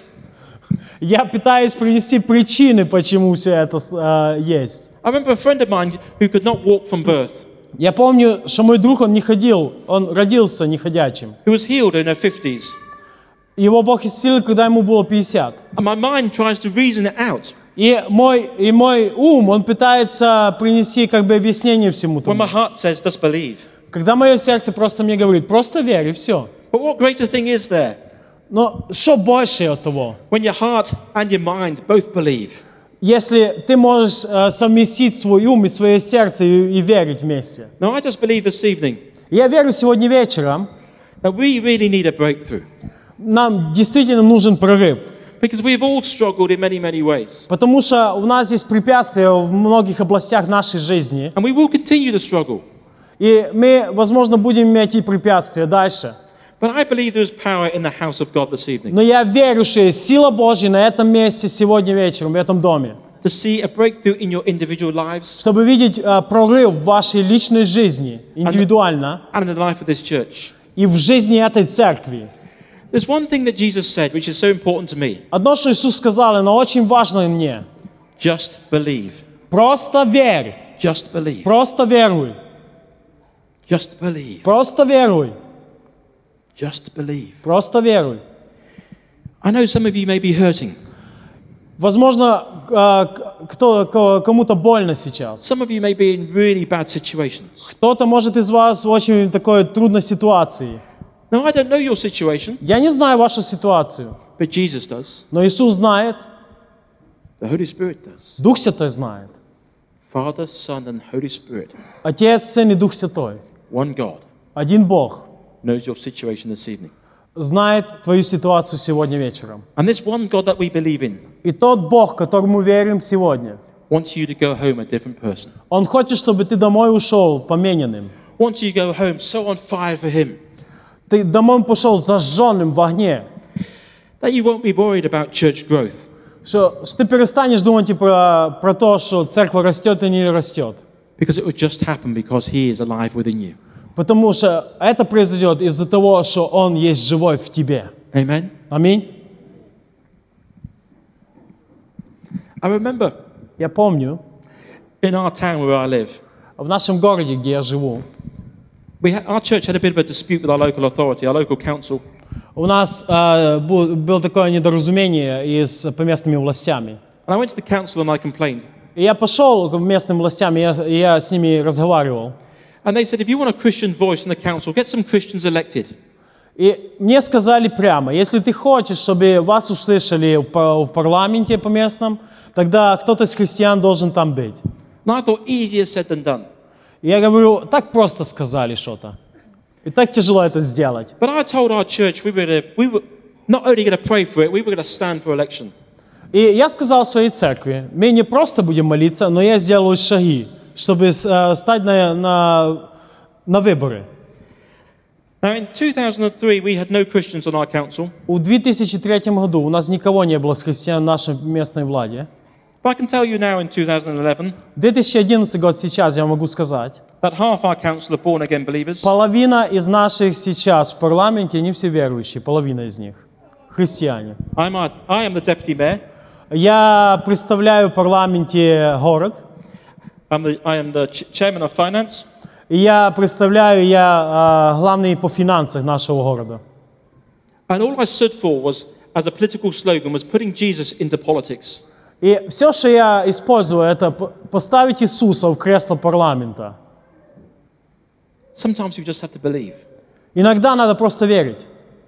я пытаюсь привести причины, почему все это э, есть. I remember a friend of mine who could not walk from birth, Я помню, что мой друг, он не ходил, он родился неходячим. who was healed in her fifties. Его Бог исцелил, когда ему было пятьдесят. And my mind tries to reason it out. И мой, и мой ум, он пытается принести как бы объяснение всему When my тому. heart says, just believe. Когда мое сердце просто мне говорит, просто верь, и все. But what greater thing is there Но что больше от того? when your heart and your mind both believe? Если ты можешь э, совместить свой ум и свое сердце и, и верить вместе. Now, I just believe this evening Я верю сегодня вечером, that we really need a breakthrough нам действительно нужен прорыв. because we've all struggled in many, many ways. Потому что у нас есть препятствия в многих областях нашей жизни. And we will continue to struggle. И мы, возможно, будем иметь эти препятствия дальше. But I believe there is power in the house of God this evening Но я верю, что есть сила Божья на этом месте сегодня вечером, в этом доме. to see a breakthrough in your individual lives Чтобы видеть э, прорыв в вашей личной жизни, индивидуально, and in the life of this church. и в жизни этой церкви. There's one thing that Jesus said which is so important to me. Одно, что Иисус сказал, оно очень важно мне. Just believe. Просто верь. Just believe. Просто веруй. Just believe. Просто веруй. Just believe. Просто веруй. I know some of you may be hurting. Возможно, э, кто, ко- кому-то больно сейчас. Some of you may be in really bad situations. Кто-то может из вас в очень такой трудной ситуации. Now, I don't know your situation, Я не знаю вашу ситуацию, but Jesus does. но Иисус знает, The Holy Spirit does. Дух Святой знает. Father, Son, and Holy Spirit, Отец, Сын и Дух Святой. one God, Один Бог knows your situation this evening. знает твою ситуацию сегодня вечером. And this one God that we believe in И тот Бог, которому верим сегодня, wants you to go home a different person. Он хочет, чтобы ты домой ушел помененным. Wants you to go home so on fire for Him Ты домой пошел зажженным в огне. that you won't be worried about church growth. Что, что ты перестанешь думать и про, про то, что церковь растет или не растет. Because it will just happen because He is alive within you. Потому что это произойдет из-за того, что Он есть живой в тебе. Amen? Аминь. I remember Я помню, in our town where I live, в нашем городе, где я живу, we had, our church had a bit of a dispute with our local authority, our local council. у нас э, был, было такое недоразумение и с поместными властями. And I went to the council and I complained. И я пошел к местным властям, и я, и я с ними разговаривал. And they said, if you want a Christian voice in the council, get some Christians elected. И мне сказали прямо, если ты хочешь, чтобы вас услышали в, пар- в парламенте по местным, тогда кто-то из христиан должен там быть. And I thought, easier said than done. И я говорю, так просто сказали что-то. И так тяжело это сделать. But I told our church we were, gonna, we were not only going to pray for it, we were going to stand for election. И я сказал своей церкви, мы не просто будем молиться, но я сделаю шаги, чтобы э, стать на, на, на выборы. Now, in two thousand three, we had no Christians on our council. В две тысячи третьем году у нас никого не было с христиан в нашей местной владе. But I can tell you now in two thousand eleven В две тысячи одиннадцатый год сейчас я могу сказать, that half our council are born-again believers. половина из наших сейчас в парламенте, они все верующие, половина из них. христиане. I'm a, I am the deputy mayor. Я представляю в парламенте город. I'm the, I am the ch- chairman of finance. И я представляю, я а, главный по финансах нашего города. And all I stood for was, as a political slogan, was putting Jesus into politics. И все, что я использую, это п- поставить Иисуса в кресло парламента. Sometimes you just have to believe. Иногда надо просто верить.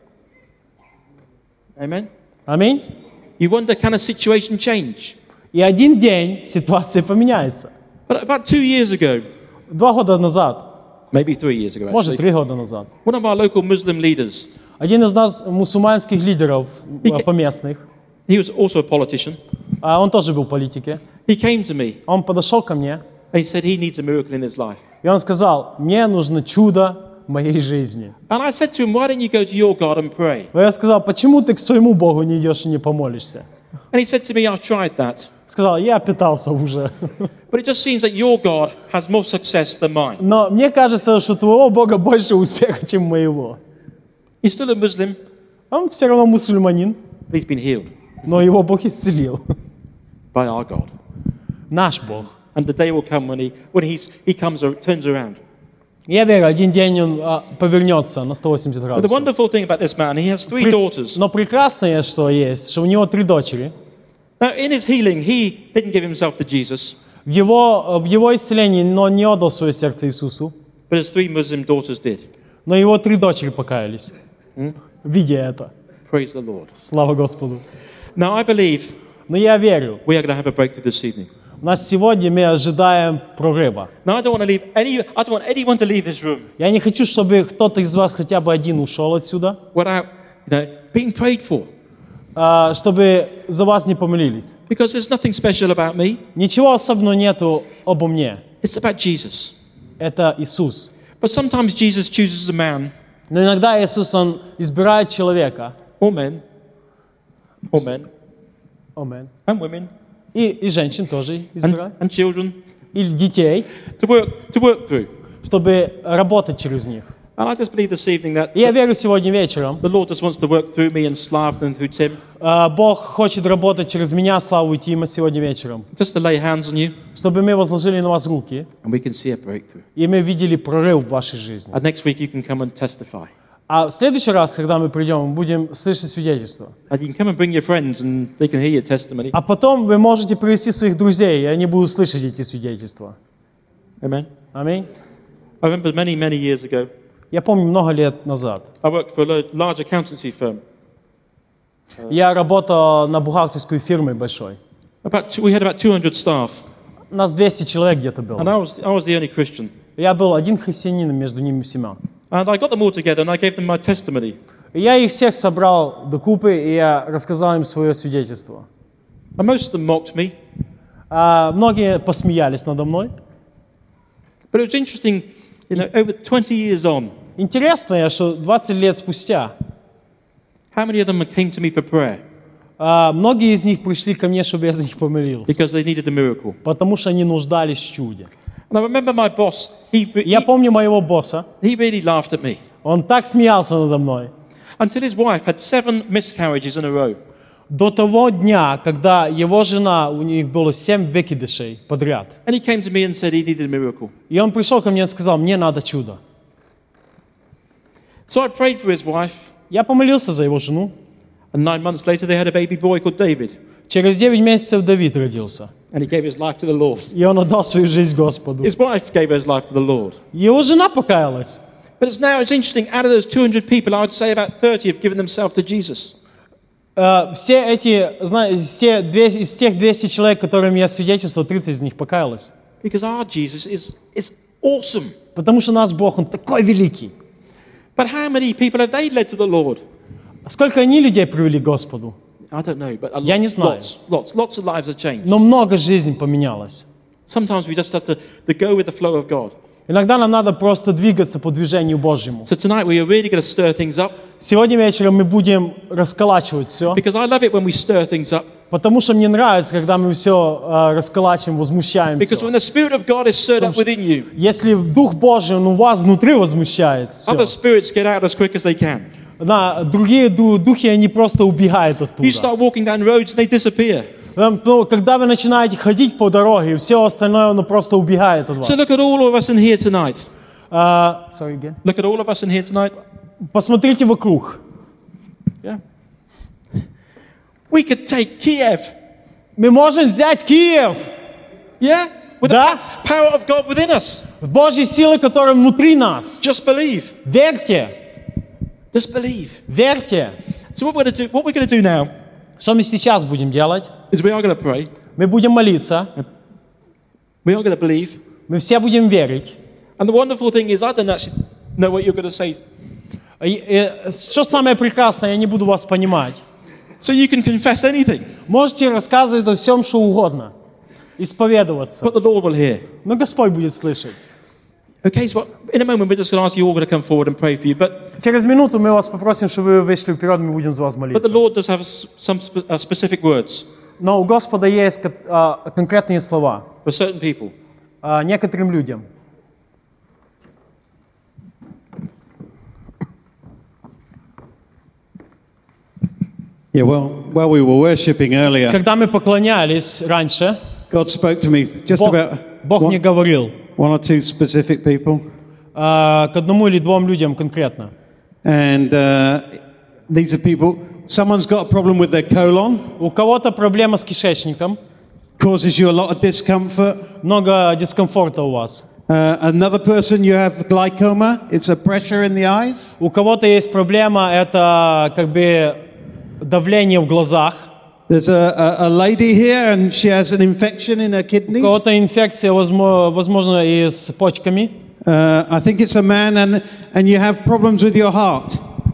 Amen? Аминь. You wonder, can a situation change? И один день ситуация поменяется. But about two years ago, Два года назад, maybe three years ago может, actually, три года назад, one of our local Muslim leaders, один из нас мусульманских лидеров И- э, поместных, he was also a politician, а он тоже был в политике, he came to me он подошел ко мне, and he said he needs a miracle in his life. и он сказал, мне нужно чудо в моей жизни. And I said to him, why don't you go to your God and pray? А я сказал, почему ты к своему Богу не идешь и не помолишься? And he said to me, I've tried that. Сказал, я питался уже. But it just seems that your God has more success than mine. Но мне кажется, что у твоего Бога больше успеха, чем моего. He's still a Muslim, Он все равно мусульманин, but he's been healed но его Бог исцелил. by our God. Наш Бог. And the day will come when he, when he's, he comes, or turns around. Я верю, один день он а, повернется на сто восемьдесят But the градусов. wonderful thing about this man, he has three При- daughters. Но прекрасное, что есть, что у него три дочери. Now, in his healing, he didn't give himself to Jesus, В его, в его исцелении, но не отдал свое сердце Иисусу. but his three Muslim daughters did. Но его три дочери покаялись, видя это. Praise the Lord. Слава Господу. Now, I believe Но я верю, we are going to have a breakthrough this evening. у нас сегодня мы ожидаем прорыва. Now, I don't want to leave any, I don't want anyone to leave this room Я не хочу, чтобы кто-то из вас хотя бы один ушел отсюда, without, you know, being prayed for. а, чтобы за вас не помолились. Because there's nothing special about me. Ничего особенного нету обо мне. It's about Jesus. Это Иисус. But sometimes Jesus chooses a man Но иногда Иисус, Он избирает человека, or men, or men Амен. and women И, и женщин тоже and, избирает, and children или детей, to work, to work through. чтобы работать через них. And I just believe this evening that И я верю, сегодня вечером the Lord just wants to work through me and Slav and through Tim, а, Бог хочет работать через меня, Славу и Тима, сегодня вечером, just to lay hands on you чтобы мы возложили на вас руки, and we can see a breakthrough. и мы видели прорыв в вашей жизни. And next week you can come and testify. А в следующий раз, когда мы придем, мы будем слышать свидетельство. And you can come and bring your friends and they can hear your testimony. А потом вы можете привести своих друзей, и они будут слышать эти свидетельства. Amen. Аминь. I remember many, many years ago, Я помню, много лет назад. I worked for a lo- large accountancy firm. Я работал на бухгалтерской фирме большой. About two, we had about two hundred staff, У нас двести человек где-то было. and I was, I was the only Christian. Я был один христианин между ними всеми. And I got them all together and I gave them my testimony. И я их всех собрал до купы, и я рассказал им свое свидетельство. And most of them mocked me. А многие посмеялись надо мной. But it was interesting, you know, over twenty years on, Интересно, что двадцать лет спустя how many of them came to me for prayer а, многие из них пришли ко мне, чтобы я за них помолился. because they needed a miracle. Потому что они нуждались в чуде. And I remember my boss, he, Я he, помню моего босса. he really laughed at me Он так смеялся надо мной. until his wife had seven miscarriages in a row. До того дня, когда его жена, у них было семь выкидышей подряд. And he came to me and said he needed a miracle. И он пришел ко мне и сказал, мне надо чудо. So I prayed for his wife, Я помолился за его жену. and nine months later they had a baby boy called David. Через девять месяцев Давид родился. And he gave his life to the Lord. И он отдал свою жизнь Господу. His wife gave his life to the Lord. Его жена покаялась. But it's now, it's interesting, out of those two hundred people, I would say about thirty have given themselves to Jesus. Э, Все эти, знаете, все двести из тех двухсот человек, которым я свидетельствовал, тридцать из них покаялось. Because our Jesus is, is awesome. Потому что наш Бог, Он такой великий. But how many people have they led to the Lord? Сколько они людей привели к Господу? I don't know, but a Я lot, не знаю. lots, lots, lots of lives have changed. Но много жизней поменялось. Sometimes we just have to, to go with the flow of God. Иногда нам надо просто двигаться по движению Божьему. So tonight we are really going to stir things up, Сегодня вечером мы будем расколачивать все, because I love it when we stir things up. потому что мне нравится, когда мы все э, расколачиваем, возмущаем Because всё. when the Spirit of God is stirred up within you, Если Дух Божий, он у вас внутри возмущает, всё, other spirits get out as quick as they can. на другие ду- духи, они просто убегают оттуда. You start walking down roads, they disappear. Там, ну, когда вы начинаете ходить по дороге, все остальное, оно просто убегает от вас. So look at all of us in here tonight. А, sorry, again. Look at all of us in here tonight. Посмотрите вокруг. Yeah. We could take Kiev. Мы можем взять Киев. Yeah? With Да. the power of God within us. Божьей силы, которая внутри нас. Just believe. Верьте. Just believe. Верьте. So what we're going to do, what we're going to do now Что мы сейчас будем делать? is we are going to pray. Мы будем молиться. We are going to believe. Мы все будем верить. And the wonderful thing is, I don't actually know what you're going to say. И, и, что самое прекрасное, я не буду вас понимать. So you can confess anything, Можете рассказывать о всем, что угодно. Исповедоваться. but the Lord will hear. Но Господь будет слышать. Okay, so in a moment we're just going to ask you all to come forward and pray for you. But, Через минуту мы вас попросим, чтобы вы вышли вперед, мы будем за вас but the молиться. Lord does have s- some spe- uh, specific words Но у Господа есть ко- а, конкретные слова for certain people. а, некоторым людям. Yeah, well, while we were worshipping earlier, Когда мы поклонялись раньше, God spoke to me just Бог, about Бог мне one, говорил one or two specific people. а, к одному или двум людям конкретно. And uh, these are people, someone's got a problem with their colon, У кого-то проблема с кишечником, causes you a lot of discomfort. много дискомфорта у вас. Uh, another person, you have glaucoma, it's a pressure in the eyes. У кого-то есть проблема, это как бы давление в глазах. There's a, a, a lady here and she has an infection in her У kidneys. кого-то инфекция, возможно, возможно, и с почками. Uh, I think it's a man and, and you have problems with your heart.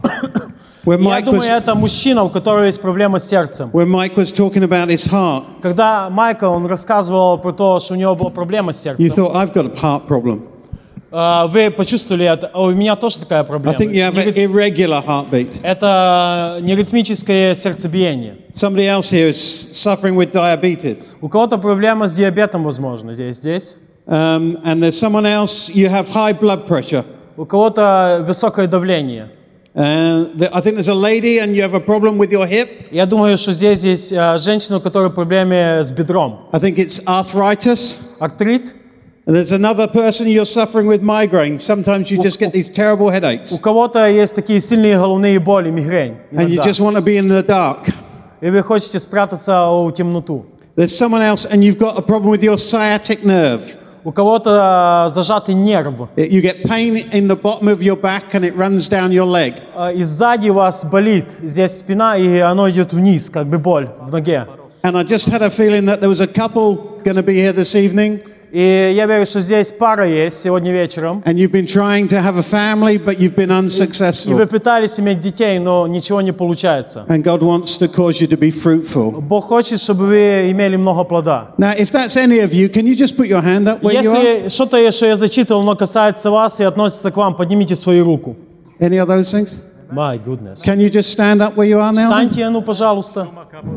Where Я Mike, думаю, was, это мужчина, у которого есть проблема с сердцем. where Mike was talking about his heart, Когда Майкл, он рассказывал про то, что у него была проблема с you сердцем, thought, I've got a heart problem. а, вы почувствовали это, «О, у меня тоже такая I проблема. think you have an Нерит- irregular heartbeat. Это неритмическое сердцебиение. Somebody else here is suffering with diabetes. У кого-то проблема с диабетом, возможно, здесь, здесь. Um, and there's someone else, you have high blood pressure. У кого-то высокое давление. Uh, the, I think there's a lady and you have a problem with your hip. Я думаю, что здесь есть а, женщина, у которой проблемы с бедром. I think it's arthritis. Артрит. And there's another person, you're suffering with migraine. Sometimes you just get these terrible У headaches. кого-то есть такие сильные головные боли, мигрень. And you иногда. just want to be in the dark. И вы хотите спрятаться в темноту. There's someone else and you've got a problem with your sciatic nerve. У кого-то зажатый нерв. You get pain in the bottom of your back and it runs down your leg. А, И сзади у вас болит. Здесь спина, и оно идет вниз, как бы боль в ноге. And I just had a feeling that there was a couple going to be here this evening. И я верю, что здесь пара есть сегодня вечером. And you've been trying to have a family, but you've been И вы unsuccessful. пытались иметь детей, но ничего не получается. And God wants to cause you to be fruitful. Бог хочет, чтобы вы имели много плода. Now, if that's any of you, can you just put your hand up where you are? Если что-то, что я зачитал, но касается вас и относится к вам, поднимите свою руку. Any of those things? My goodness. Can you just stand up where you are now? Встаньте, ну, пожалуйста.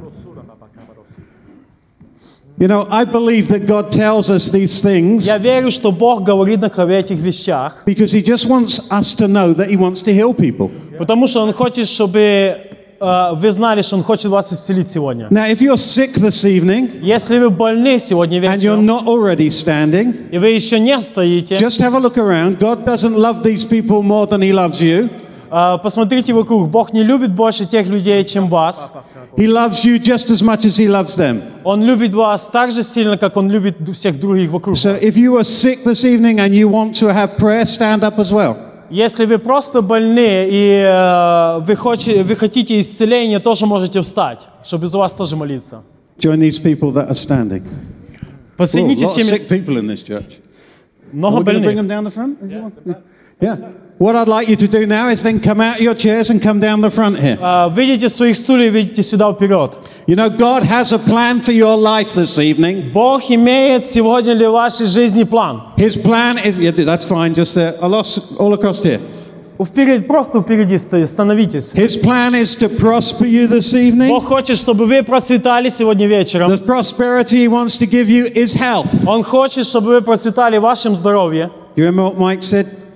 You know, I believe that God tells us these things Я верю, что Бог говорит нам об этих вещах, because He just wants us to know that He wants to heal people. потому что Он хочет, чтобы э, вы знали, что Он хочет вас исцелить сегодня. Now, if you're sick this evening Если вы больны сегодня and you're вечером, not already standing, и вы еще не стоите, just have a look around. God doesn't love these people more than He loves you. э, посмотрите вокруг. Бог не любит больше тех людей, чем вас. He loves you just as much as He loves them. Он любит вас так же сильно, как Он любит всех других вокруг. So if you are sick this evening and you want to have prayer, stand up as well. Если вы просто больны и э, вы, хочете, вы хотите исцеления, тоже можете встать, чтобы за вас тоже молиться. Join these people that are standing. Oh, a Подсоединитесь с lot of теми, sick people in this church. много We're going to bring больных. them down the front? Yeah. What I'd like you to do now is then come out of your chairs and come down the front here. А, Выйдите из своих стульев, выйдите сюда вперед. You know, God has a plan for your life this evening. Бог имеет сегодня для вашей жизни план. His plan is, yeah, that's fine, just uh, all across- all across here. Вперед, просто впереди сто- становитесь. His plan is to prosper you this evening. Бог хочет, чтобы вы процветали сегодня вечером. The prosperity He wants to give you is health. Он хочет, чтобы вы процветали в вашем здоровье. You remember what Mike said?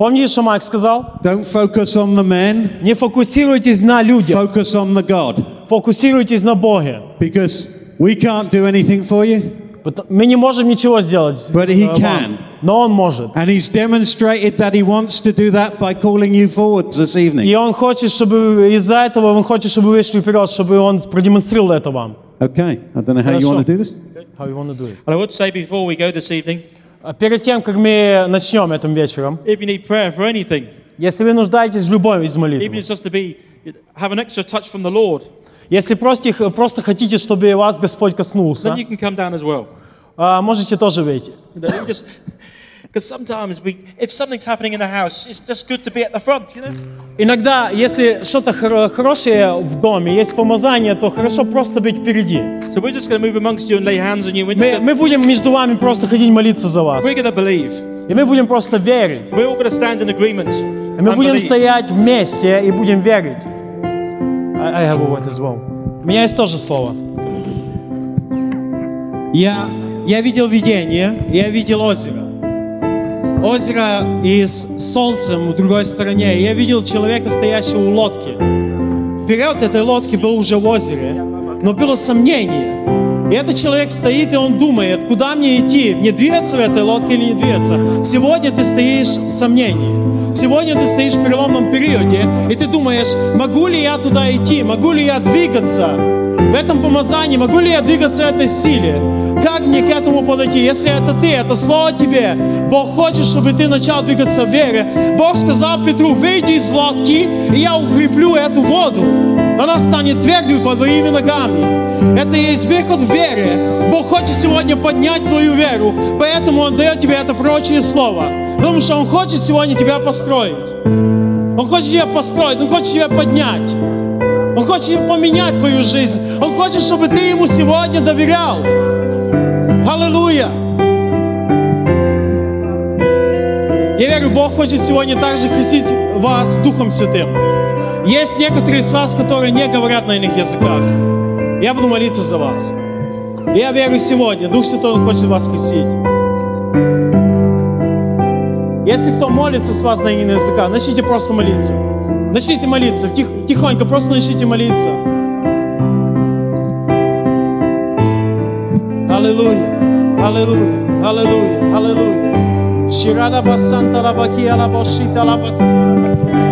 Помните, что Майк сказал? Don't focus on the men, Не фокусируйтесь на людях, focus on the God. фокусируйтесь на Боге. Because we can't do anything for you, Пото- Мы не можем ничего сделать, But he э, вам, can. но Он может. and He's demonstrated that He wants to do that by calling you forward this evening. И Он хочет, чтобы из-за этого Он хочет, чтобы вы вышли вперед, чтобы Он продемонстрировал это вам. Okay, I don't know how you Хорошо. want to do this. How you want to do it? And I would say before we go this evening, А Перед тем, как мы начнем этим вечером, if you need prayer for anything, если вы нуждаетесь в любой из even молитв, if it's just to be, have an extra touch from the Lord, если просто, просто хотите, чтобы вас Господь коснулся, then you can come down as well. а, можете тоже выйти. You know, just because sometimes we, if something's happening in the house, it's just good to be at the front, you know. Иногда, если что-то хоро- хорошее в доме, есть помазание, то хорошо просто быть впереди. So we're just going to move amongst you and lay hands on you. We're, Мы, just мы будем между вами просто ходить молиться за вас. we're going to believe. И мы будем просто верить. We're all going to stand in agreement. И мы and будем believe. стоять вместе и будем верить. I, I have a word as well. У меня есть тоже слово. Я, я видел видение, я видел озеро. Озеро и с солнцем в другой стороне. Я видел человека, стоящего у лодки. Вперед этой лодки был уже в озере, но было сомнение. И этот человек стоит, и он думает, куда мне идти, мне двигаться в этой лодке или не двигаться. Сегодня ты стоишь в сомнении. Сегодня ты стоишь в переломном периоде, и ты думаешь, могу ли я туда идти, могу ли я двигаться в этом помазании, могу ли я двигаться в этой силе. Как мне к этому подойти? Если это ты, это слово тебе. Бог хочет, чтобы ты начал двигаться в вере. Бог сказал Петру, выйди из лодки, и я укреплю эту воду. Она станет твердой под твоими ногами. Это и есть выход в вере. Бог хочет сегодня поднять твою веру, поэтому Он дает тебе это пророчее слово. Потому что Он хочет сегодня тебя построить. Он хочет тебя построить, Он хочет тебя поднять. Он хочет поменять твою жизнь. Он хочет, чтобы ты Ему сегодня доверял. Аллилуйя! Я верю, Бог хочет сегодня также крестить вас Духом Святым. Есть некоторые из вас, которые не говорят на иных языках. Я буду молиться за вас. Я верю сегодня, Дух Святой Он хочет вас крестить. Если кто молится с вас на иных языках, начните просто молиться. Начните молиться, тих, тихонько, просто начните молиться. Аллилуйя, аллилуйя, аллилуйя, аллилуйя. Ширада басанта лабаки алабашита лабаси.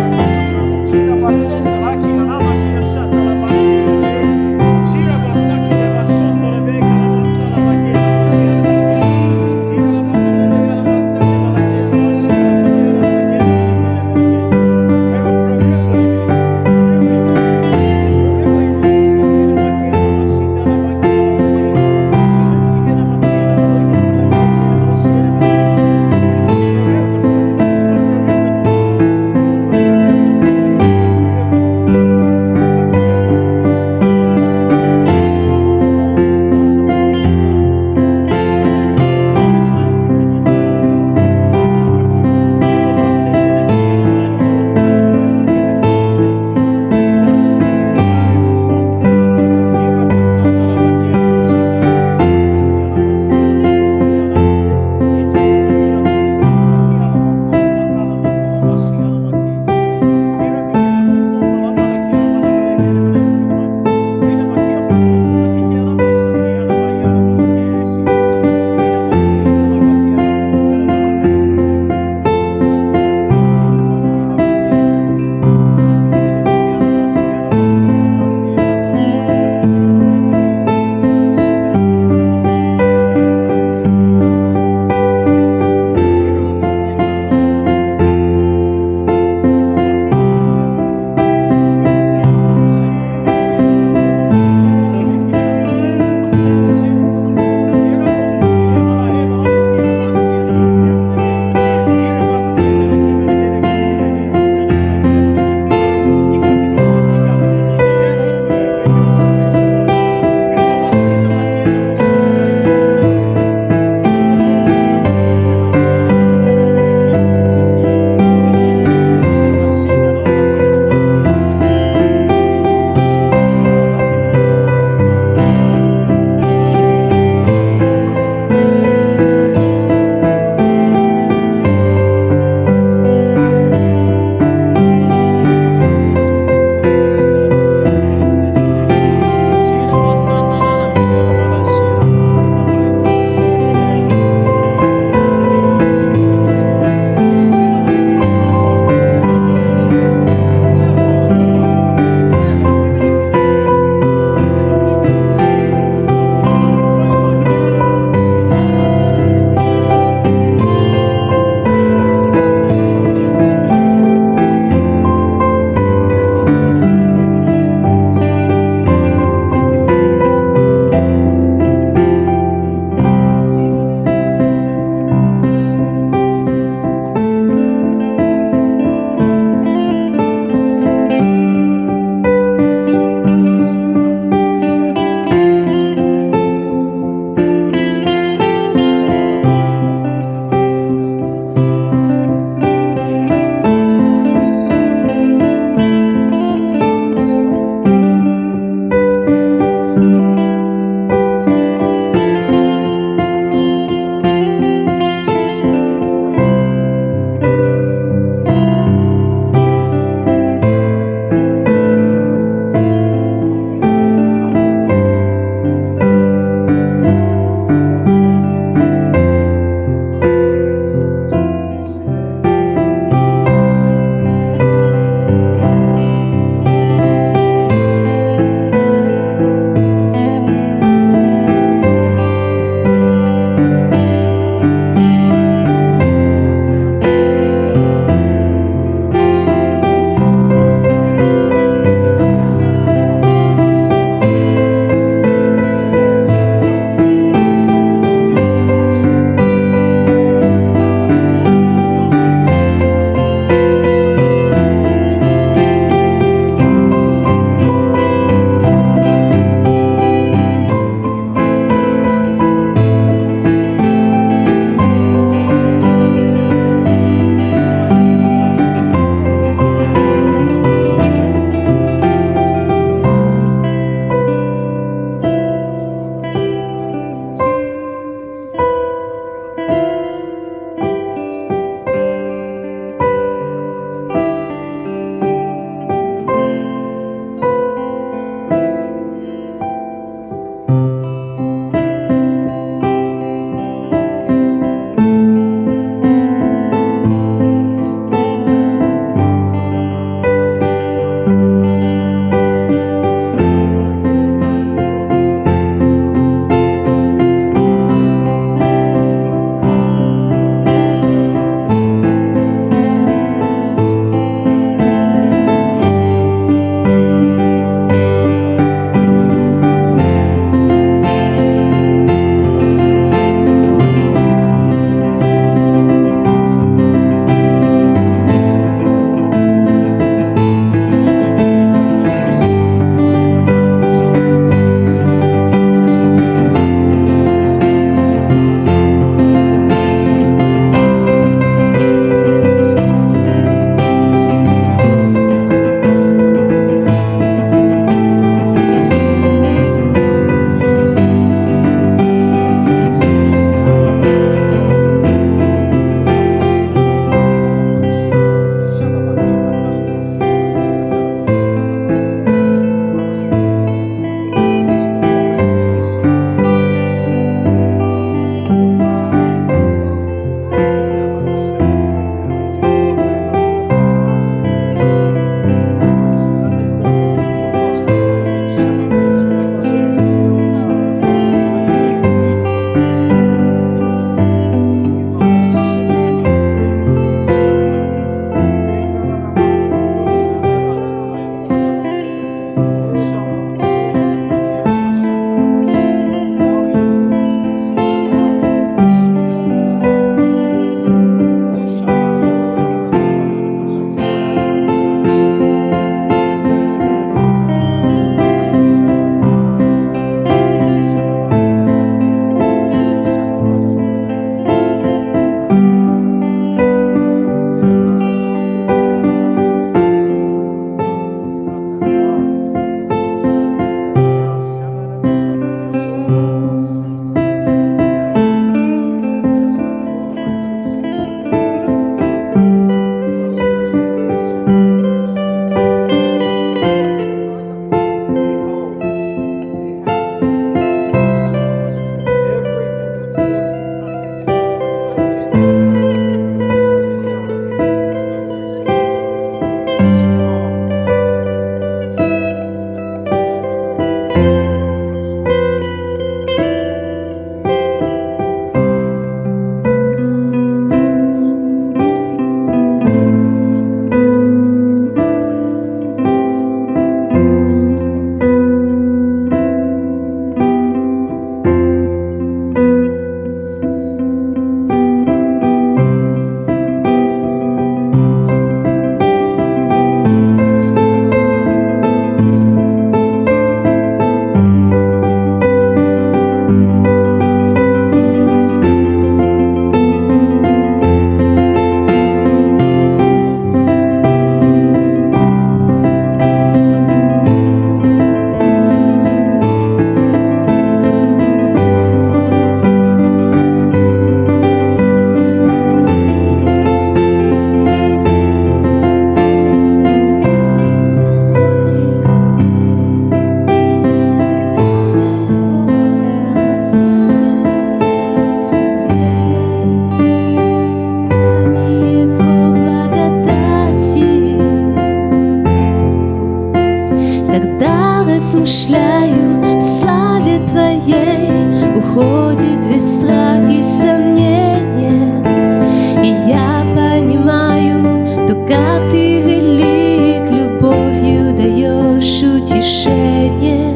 Когда размышляю о славе Твоей, уходит весь страх и сомнение, и я понимаю то, как Ты велик, любовью даешь утешение.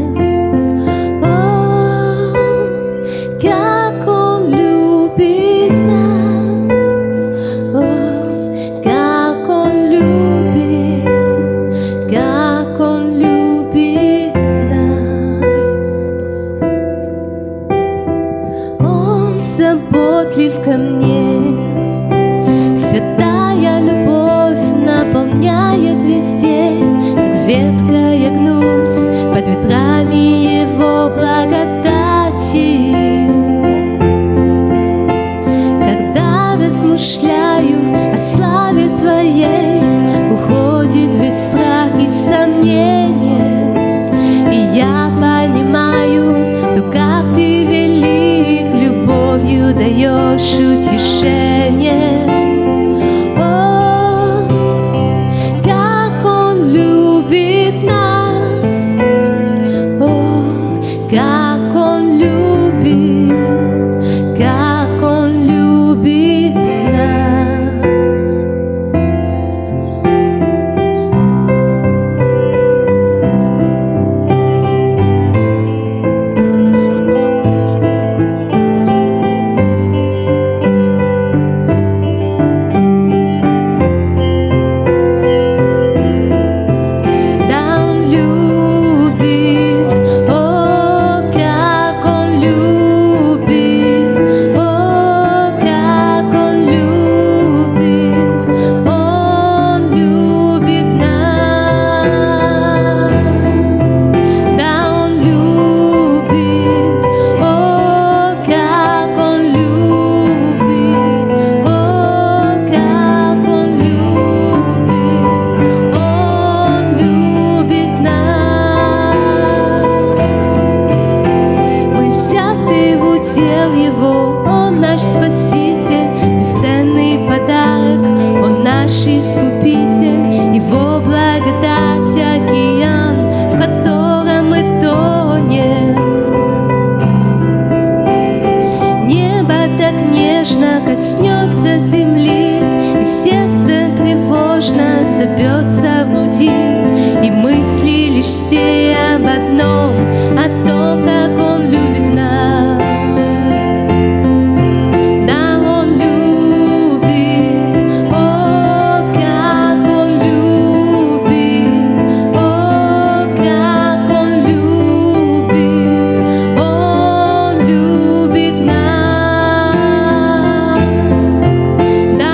О, как Он любит нас, о, как Он любит, как Он любит нас. Он заботлив ко мне, святая любовь наполняет везде, как ветка я гнусь под ветрами Его благодати. Когда размышляю о славе Твоей, уходит весь страх и сомнение, и я понимаю то, как Ты велик, любовью даешь утешение. О, как Он любит нас, Он, как Он любит, как Он любит нас. Да, Он любит, о, как Он любит, о, как Он любит, Он любит нас. Да, Он любит, о, как Он любит, о, как Он любит, Он любит нас. Мы взяты в удел Его, Он наш Спаситель, бесценный подарок, Он наш Искупитель, Его благодать океан, в котором мы тонем. Небо так нежно коснется земли, и сердце тревожно забьется в груди, и мысли лишь все об одном, о том, как Он любит нас. Да, Он любит, о, как Он любит, о, как Он любит, Он любит нас. Да,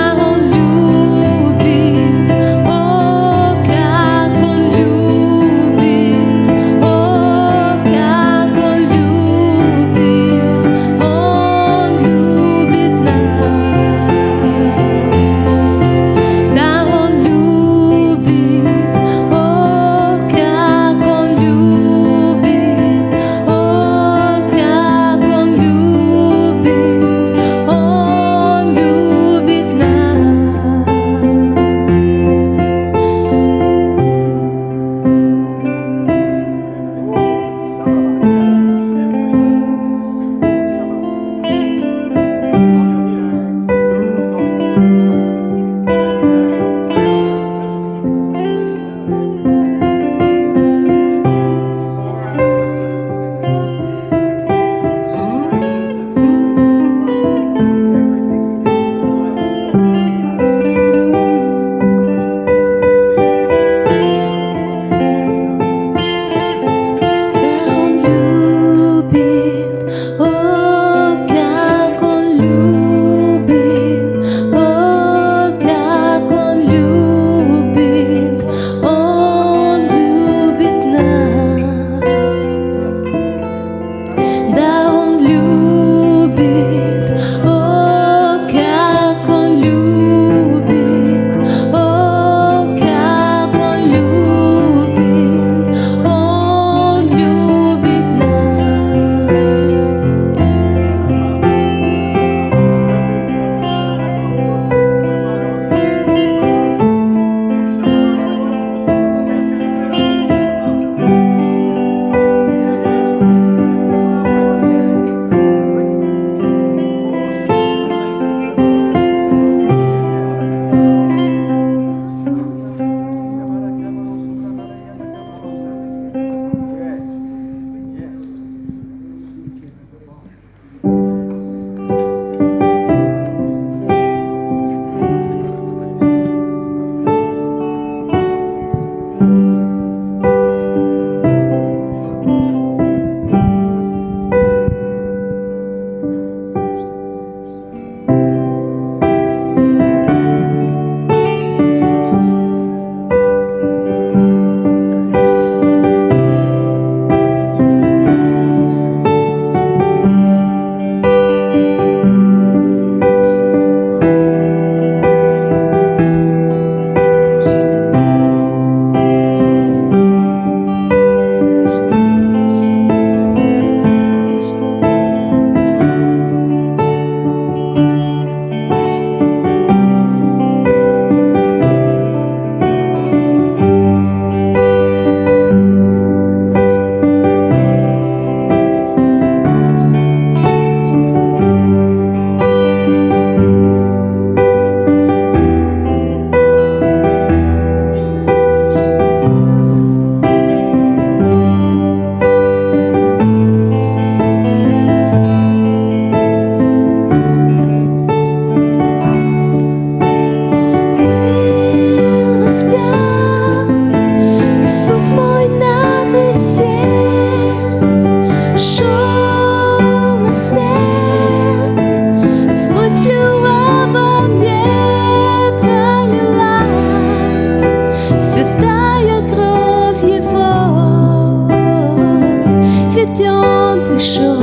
ведь Он пришел.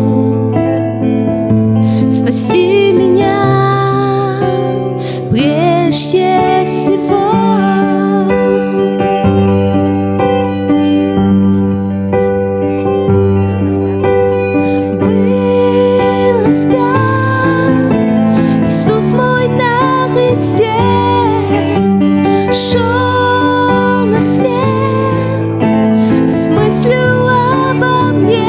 Спаси меня прежде всего. Был распят Иисус мой на кресте, шел на смерть с мыслью обо мне.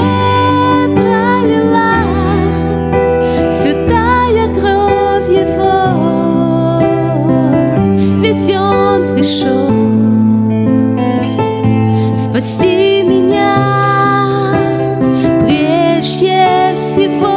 Пришел. Спаси меня прежде всего.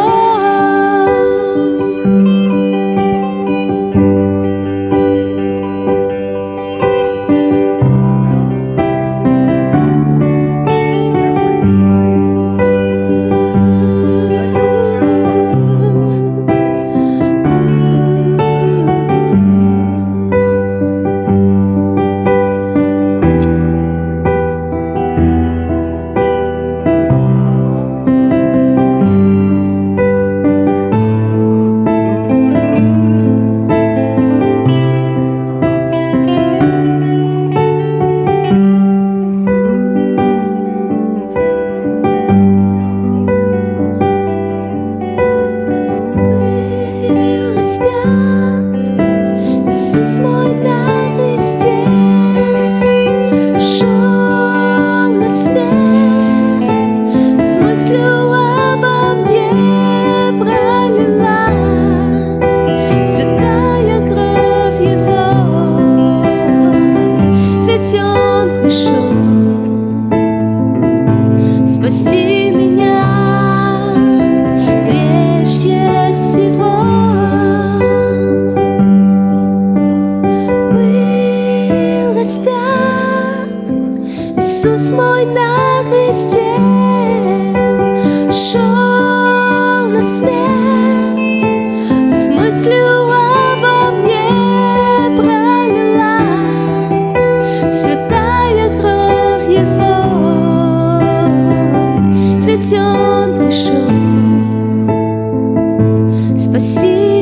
Иисус мой на кресте, шел на смерть с мыслью обо мне. Пролилась святая кровь Его, ведь Он пришел. Спаси меня прежде всего. Иисус мой на кресте, шел на смерть с мыслью обо мне. Пролилась святая кровь Его, ведь Он пришел. Спаси